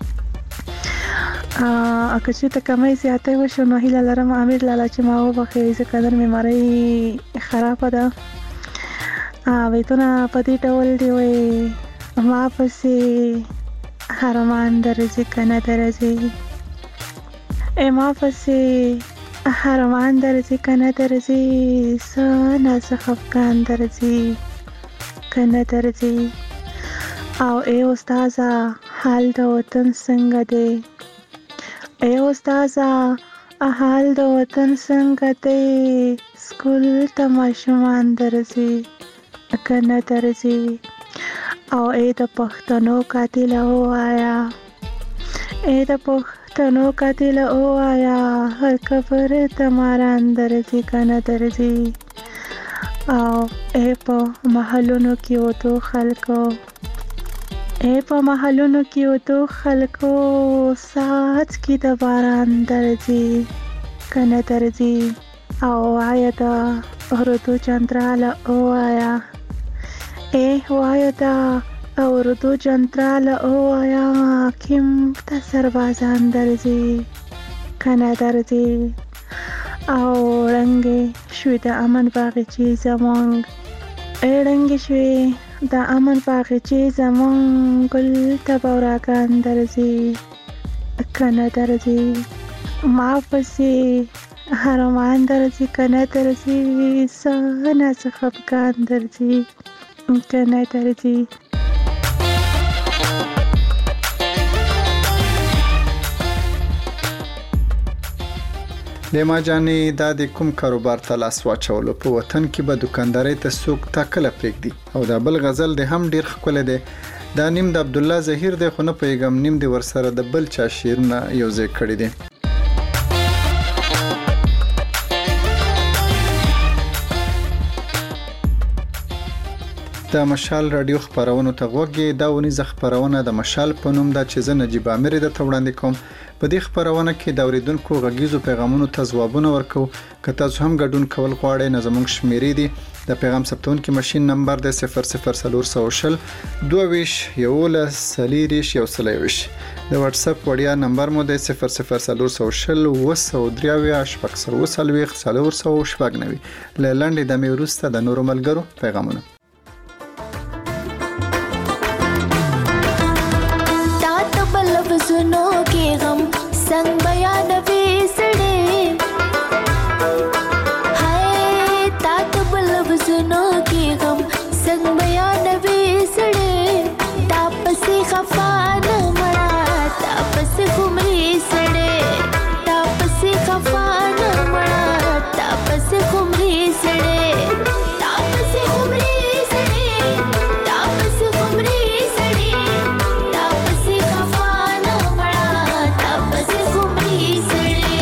که چېرته کمی زیاتی وشو نو هیله لرم عامر لاله چې ما وبښئ ځکه نن مې مرۍ خرابه ده. بیتونه په دې ډول دی وایي ما پسې هرمان درځي که نه درځي ای ما پسې هرمان درځي که نه درځي څه نازک افغان درځي که نه درځي او ای استاذه حال د وطن څنګه دی ای استاذه حال د وطن څنګه دی سکول ته ماشومان درځي که نه درځي او ای د پښتنو قاتله ووایه ای د پښتنو قاتله ووایه هر قبر ته ماران درځي که نه درځي او ای په محلونو کې ودو خلکو ای په محلونو کې ودو خلکو ساعت کې د باران درځي که نه درځي او وایه د اردو چندراله ووایه ای وایه د اردو جنترال او آیا کیم تا سربازان درزی کنه درزی او رنگ شوی د امن باغچی زمان ای رنگ شوی د امن باغچی زمان گل تباراگان درزی کنه درزی ما پسی هرمان درزی کنه درزی سغنه سخبگان درزی کنه درزی لیما جانې دا د کوم کاروبار ته لاس واچولو په وطن کې به دکانداري ته څوک تاکله پرېږدي او دا بل غزل د هم ډیر ښکلی دی دا نیم د عبدالله ظهیر دی خو نه پوهېږم نیم د ورسره د بل چا شعرونه یو ځای کړي دي د مشال رادیو خبرونو ته غوږی دا ونیزه خبرونه د مشال په نوم ده چې زه نجیب امیر د توړاندې کوم په دې خبرونه کې د اوریدونکو غږیزو پیغامونو ته ځوابونه ورکو که تاسو هم ګډون کول غواړئ نو زموږ شمیرې دي د پیغام ثبتونکي ماشین نمبر د صفر صفر صفر صفر دوه ویش یولس څلېرویشت یو سل یوویشت د واتس اپ وړیا نمبر مو د صفر صفر صفر صفر اوه سوه درې اویا شپږ سوه اوه څلوېښت څلور سوه شپږ نوي له لنډې دمې وروسته د نورو ملګرو پیغامونه सुनो के गम संग बयान बेसड़े हाय तात बलब सुनो के गम संग बयान बेसड़े ताप से खफान मड़ा ताप से खुमरी सड़े ताप से खफान मड़ा ताप से खुमरी सड़े ताप से खुमरी सड़े ताप से खुमरी सड़े ताप से खफान ताप से खुमरी सड़े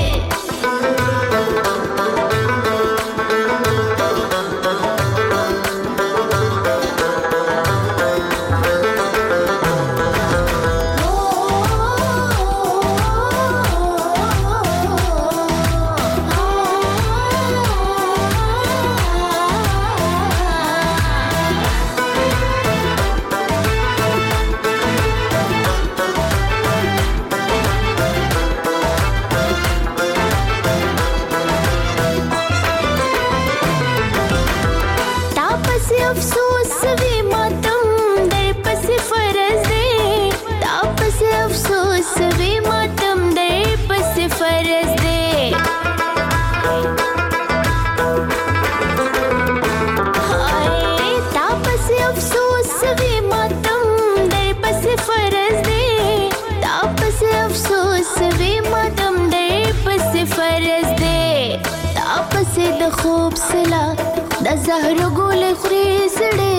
अफसोस भी मातम दर पसे फरज दे ताप से अफसोस भी मातम दर पसे फरज दे हाय ताप से अफसोस भी मातम दर पसे फरज दे ताप से अफसोस भी मातम दर पसे फरज दे ताप से द खूब सला د زهر ګل خوري سړې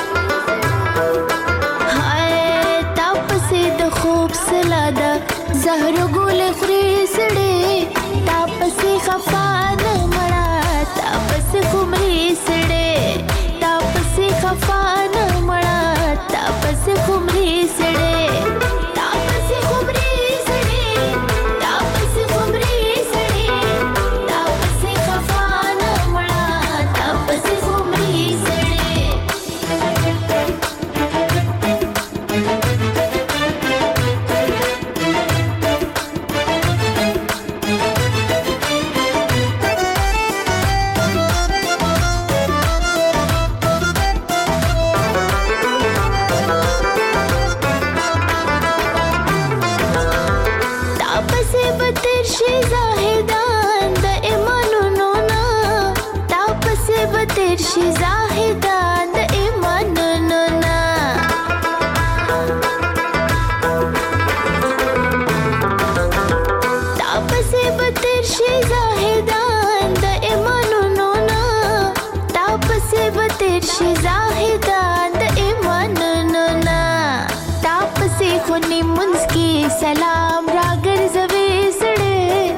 هاي تاپ سي د خوب سلا د زهر ګل خوري سړې تاپ سي خفان مړه تاپ سي خمري سړې تاپ سي خفان مړه تاپ سي خمري سړې تاپ سي خمري سړې تاپ سي خمري سړې تاپ سي خفان مړه تاپ سي خمري سړې شي زاهدان د ایمانونو نه تا پسې به تېر شي زاهدان د ایمانونو نه تا پسې به تېر شي زاهدان د ایمانونو نه تا پسې خو نیمونځ کې سلام راګرځوي سړی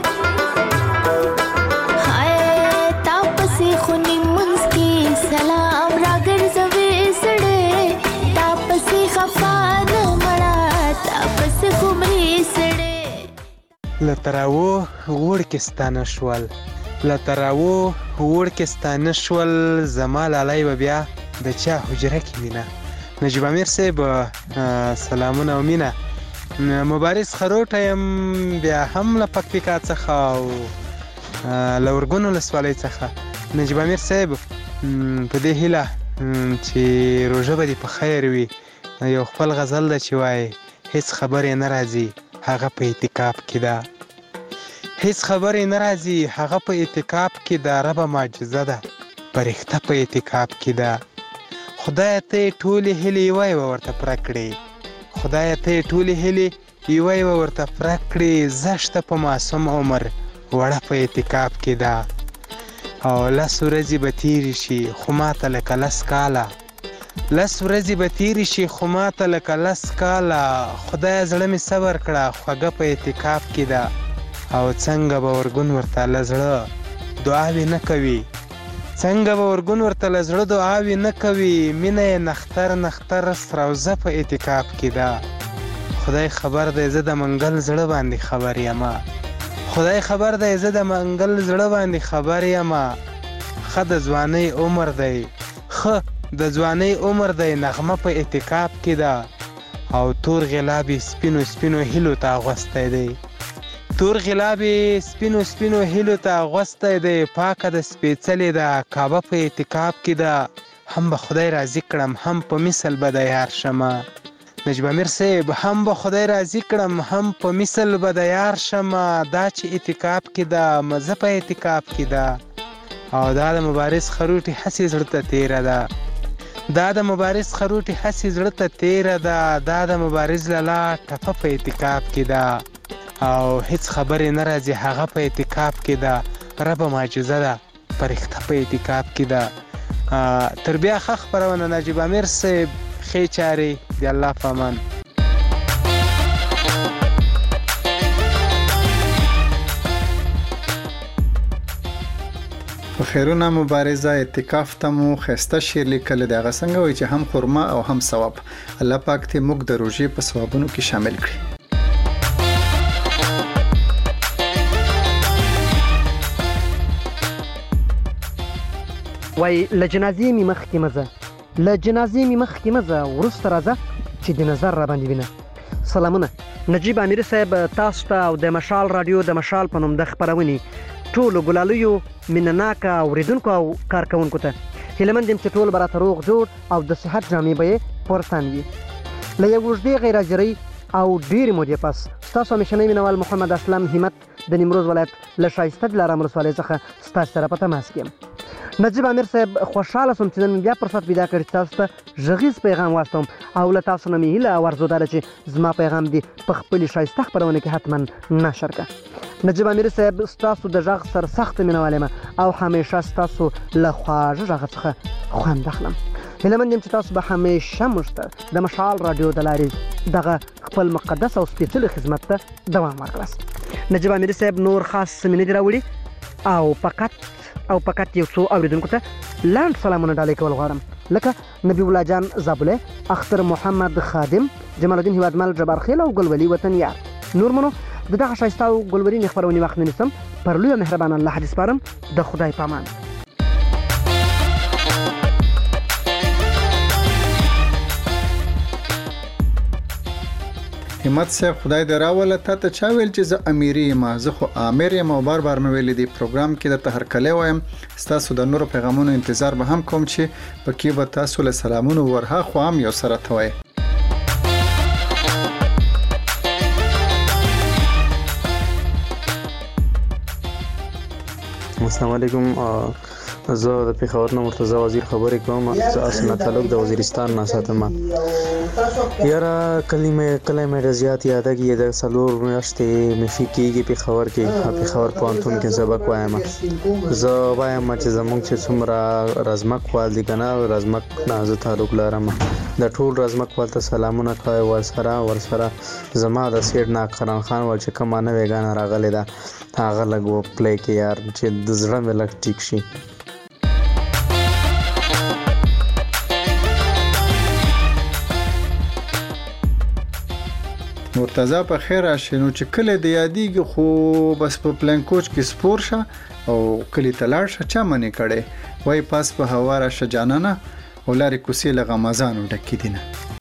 سلام راګرځوي سړې تاپسې خفان مړه تاپسې خمري سړې لتراو غوړ کې ستانه شول لتراو غوړ کې ستانه شول زما لالای و بیا د چا حجره کې مینه نجیب امیر صاحب سلامونه او مینه. مبارز خروټه یم بیا هم له پکتیکا څخه او له ارګون ولسوالۍ څخه. نجیب امیر صاحب په دې هیله چې روژه به دې په خیر وي، یو خپل غزل ده چې وایي هیڅ خبرې نه راځي هغه په اعتکاف کې ده، هیڅ خبرې نه راځي هغه په اعتکاف کې ده، ربه معجزه ده پرښته په اعتکاف کې ده. خدایه ته یې ټولې هیلې یوه یوه ورته پوره کړې، خدایه ته یې ټولې هیلې یوه یوه ورته پوره کړې، زشته په معصوم عمر وړه په اعتکاف کې ده. او لس ورځې به تېرې شي خو ماته لکه لس کاله، لس ورځې به تېرې شي خو ماته لکه لس کاله، خدایه زړه مې صبر کړه خوږه په اعتکاف کې ده. او څنګه به ورګون ورته له زړه دعاوې نه کوي، څنګه به ورګون ورته له زړه دعاوې نه کوي، مینه یې نختر نختر سروزه په اعتکاف کې ده. خدای خبر دی زه د منګل زړه باندې خبر یمه، خدای خبر دی زه د منګل زړه باندې خبر یمه. ښه د ځوانۍ عمر دی، ښه د ځوانۍ عمر دی، نغمه په اعتکاف کې ده. او تور غلاب یې سپینو سپینو هیلو ته اغوستی دی، تور غلاب یې سپینو سپینو هیلو ته اغوستی دی، پاکه د سپېڅلې ده کعبه په اعتکاف کې ده. هم به خدای راضي کړم هم په مثل به د یار شمه. نجیب امیر صاحب هم به خدای راضي کړم هم په مثل به د یار شمه، دا چې اعتکاف کې ده مزه په اعتکاف کې ده. او دا د مبارز خروټي هسې زړه ته تیره ده، دا د مبارز خروټي هسې زړه ته تیره ده، دا د مبارز لالا ټپه په اعتکاف کې ده. او هیڅ خبرې نه راځي هغه په اعتکاف کې ده، ربه معجزه ده پرښته په اعتکاف کې ده. تر بیا ښه خپرونه نجیب امیر صاحب، ښې چارې د الله په امان. په خیرونه مبارزه اعتکاف ته مو ښایسته شعر لیکلی دی، هغه څنګه وایي چې هم خرما او هم ثواب. الله پاک دې موږ د روژې په ثوابونو کې شامل کړي. وای له جنازې مې مخکې مه ځه، له جنازې مې مخکې مه ځه، وروسته راځه چې د نظر را باندې وینه. سلامونه، نجیب امیر صاحب تاسو ته او د مشال رادیو د مشال په نوم د خپرونې ټولو ګلالیو مینه ناکه اورېدونکو او کارکوونکو ته هیلهمند یم چې ټول به راته روغ جوړ او د صحت جامې به یې پر تن وي. له یو اوږدې غیر حاضرۍ او ډېرې مودې پس ستاسو همیشنی مینوال محمد اسلم همت د نیمروز ولایت له ښایسته دلارام ولسوالۍ څخه ستاسو سره په تماس کې یم. نجیب امیر صاحب خوشحاله سوم چې نن بیا فرصت پیدا کړی چې تاسو ته غږیز پیغام واستوم او له تاسو نه مې هیله او ارزو دا ده چې زما پیغام دې په خپلې ښایسته خپرونه کې حتما نشر کړه. نجیب امیر صاحب ستاسو د غږ سرسخته مینوال یم او همیشه ستاسو له خواږه غږ څخه خوند اخلم. هیلهمند یم چې تاسو به همیشه موږ ته د مشال رادیو د لارې دغه خپل مقدس او سپېڅلي خدمت ته دوام ورکړاست. نجیب امیر صاحب نور خاص څه مې نه دي راوړي او فقط او فقط یو څو اوریدونکو ته لاند سلامونه ډالۍ کول غواړم، لکه نبی الله جان زابله، اختر محمد خادم، جمال الدین هیوادمل، جبار خیل او ګلولي وطن یار. نور منو د دغه ښایسته او ګلورینې خپرونې وخت نه نیسم، پر لوی مهربان الله دې سپارم. د خدای په امان. همت صاحب خدای دې راوله، تا ته چا ویل چې زه امیري یم؟ زه خو امیر یم او بار بار مې ویلي دی پروګرام کې درته هرکلی وایم. ستاسو د نورو پیغامونو انتظار به هم کوم چې پکې به تاسو له سلامونو ورها خو هم یو سره ته وایي. السلام علیکم، زه د پیښور نه مرتضی وزیر خبرې کوم. زه اصلا تعلق د وزیرستان نه ساتم. یاره کلمه کلمه ډېر زیات یاده کې د څلور میاشتې مفي کېږي پیښور کې، پیښور پوهنتون کې سبق وایم. زه وایم چې زمونږ چې څومره رزمک خوال دي که نه، رزمک نه زه تعلق لرم. د ټول رزمک خوال ته سلامونه کوی. ورسره ورسره زما د سیډ نه اکرم خان ول چې کومه نوې ګانه راغلې ده هغه لږ وپلی کې یار چې د زړه مې لږ ټیک شي. مرتضی په خیر راشي. نو چې کله د یادېږي خو بس په پلان کوچ کې سپور شه او کلی ته لاړ شه، چا منې کړی وای پاس په هوا راشه جانانه او لارې کوڅې له غمازانو ډکې دي نه.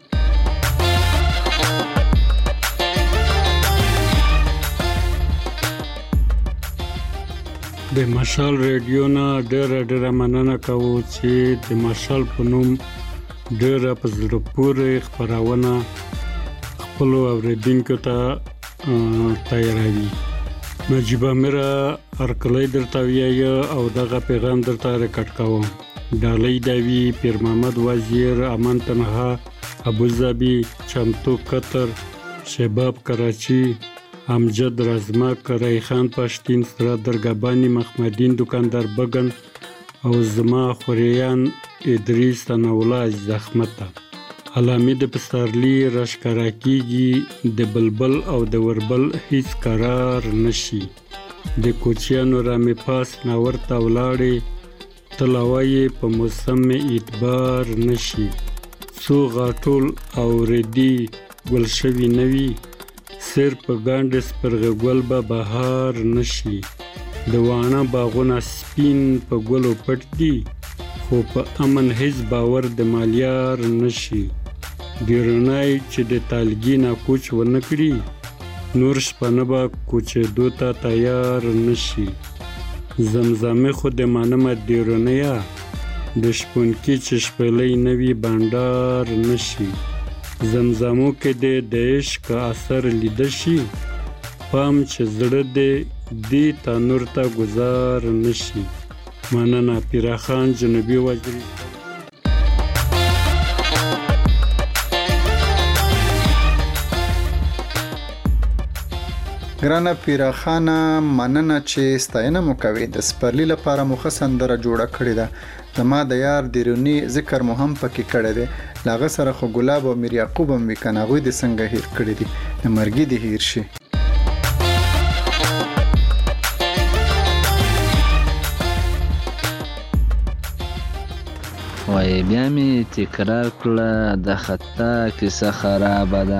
د مشال ریډیو نه ډېره ډېره مننه کوو چې د مشال په نوم ډېره په زړه پورې خپرونه خپلو اورېدونکو ته تیاروي. نجیب امیر هرکلی درته وایه او دغه پیغام درته ریکارډ کوم. ډالۍ داوي، پیر محمد وزیر، امان تنها، ابوظبي، چمتو قطر، شباب کراچي، امجد رزمک، ریحان پښتین، سره درګبانی، محمدین دکاندار بګن او زما خوریان ادریس تناولا زحمته. علامه د پسرلی راشکارا کیږي، د بلبل او د وربل هیڅ قرار نشي. د کوچیانو رامي پاس ناور ته ولاړې تلاوی په موسم اعتبار نشي. څو غاټول او ردی ګل شوي نوي، سر په ګانډس پر غول به بهار نشي. د وانه باغونه سپین په ګلو پټ دي، خو په امن هیڅ باور د مالیار نشي. ډیرنای چې د تالګي نه کوچ ونه کړي، نور شپنه به کوچېدو ته تیار نشي. زمزمه خو د مانمه ډیرنیا، د شپونکي چې شپلی نوي بانډار نشي. زمزمو کې د عشق اثر لیده شي، پام چې زړه دې دې تنور ته گزار نشي. مننه. پیرخان جنوبي وزیر. ګرانه پیرخانه، مننه چې ستاینه مو کوي. د سپرلی لپاره مو ښه سندره جوړه کړې ده. زما د یار دیرونی ذکر مو هم پکې کړی دی. له هغه سره خو ګلاب او میر یعقوب هم وي که نه، هغوی دې څنګه هیر کړي دي؟ د مرګي دې هیر شي. وای بیا مې تکرار کړه د خطا کیسه خرابه ده.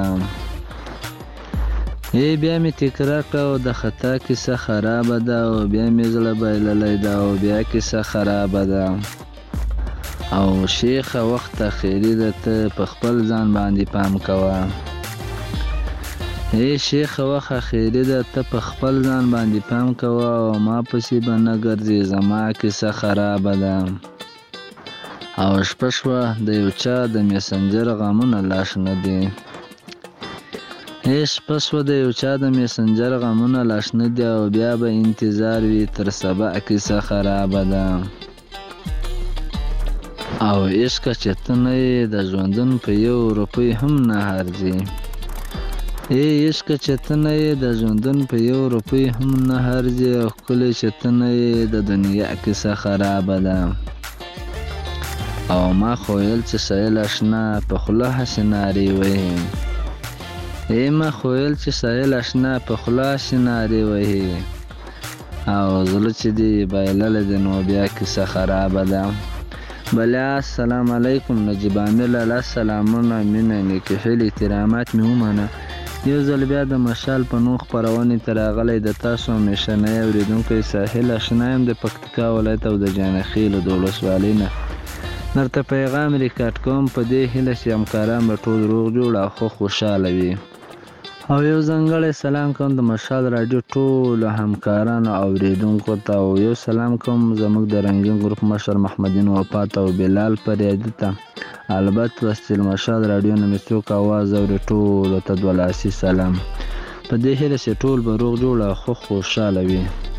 ای بیا مې تکرار کړه او د خطا کیسه خرابه ده، او بیا مې زړه بایللی ده، او بیا کیسه خرابه ده. او شیخه وخت اخیری ده، ته په خپل ځان باندې پام کوه. ای شیخه وخت اخیری ده، ته په خپل ځان باندې پام کوه، او ما پسې به نه ګرځې، زما کیسه خرابه ده. او شپه شوه د یو چا د میسنجر غمونه لاش نه دي. ای شپه شوه د یو چا د میسنجر غمونه لاش نه دي، او بیا به انتظار وي تر سبا کیسه خرابه ده. او عشقه چې ته نه یې د ژوندون په یو روپۍ هم نه هرځي. ای عشقه چې ته نه یې د ژوندون په یو روپۍ هم نه هرځي، او ښکلی چې ته نه یې د دنیا کیسه خرابه ده. او ما خو ویل چې سایل اشنا په خوله هسې نارې وهي. ای ما خو ویل چې سایل اشنا په خوله هسې نارې وهي، او زړه چې دې بایللی دی نو بیا کیسه خرابه ده. بله السلام علیکم نجیب امیر لاله، سلامونه، مینه، نیکې هیلې، احترامات مې ومنه. یو ځل بیا د مشال په نوم خپرونې ته راغلی د تاسو همیشنی اورېدونکی ساحل اشنا یم، د پکتیکا ولایت او د جانخیلو د ولسوالۍ نه درته پیغام ریکارډ کوم په دې هیله چې همکاران به ټول روغ جوړ او ښه خوشحاله وي. او یو ځانګړی سلام کوم د مشال راډیو ټولو همکارانو او اورېدونکو ته، او یو سلام کوم زموږ د رنګین ګروپ مشر محمدین وفات او بلال پریادي ته. البته وستیل مشال راډیو نه مې څوک اواز اوري ټولو ته دوه لاسي سلام، په دې هیله چې ټول به روغ جوړ او ښه خوشحاله وي.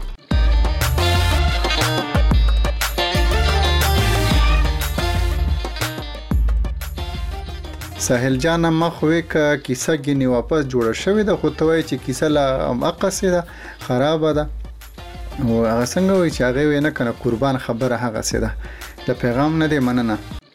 ساحل جان ما خوې که کیسه ګینې واپس جوړه شوې ده، خو ته وایې چې کیسه لا هماغسې ده، خرابه ده. او هغه څنګه وایي چې هغې وایي نه که نه قربان خبره هغسې ده. د پیغام نه دی مننه.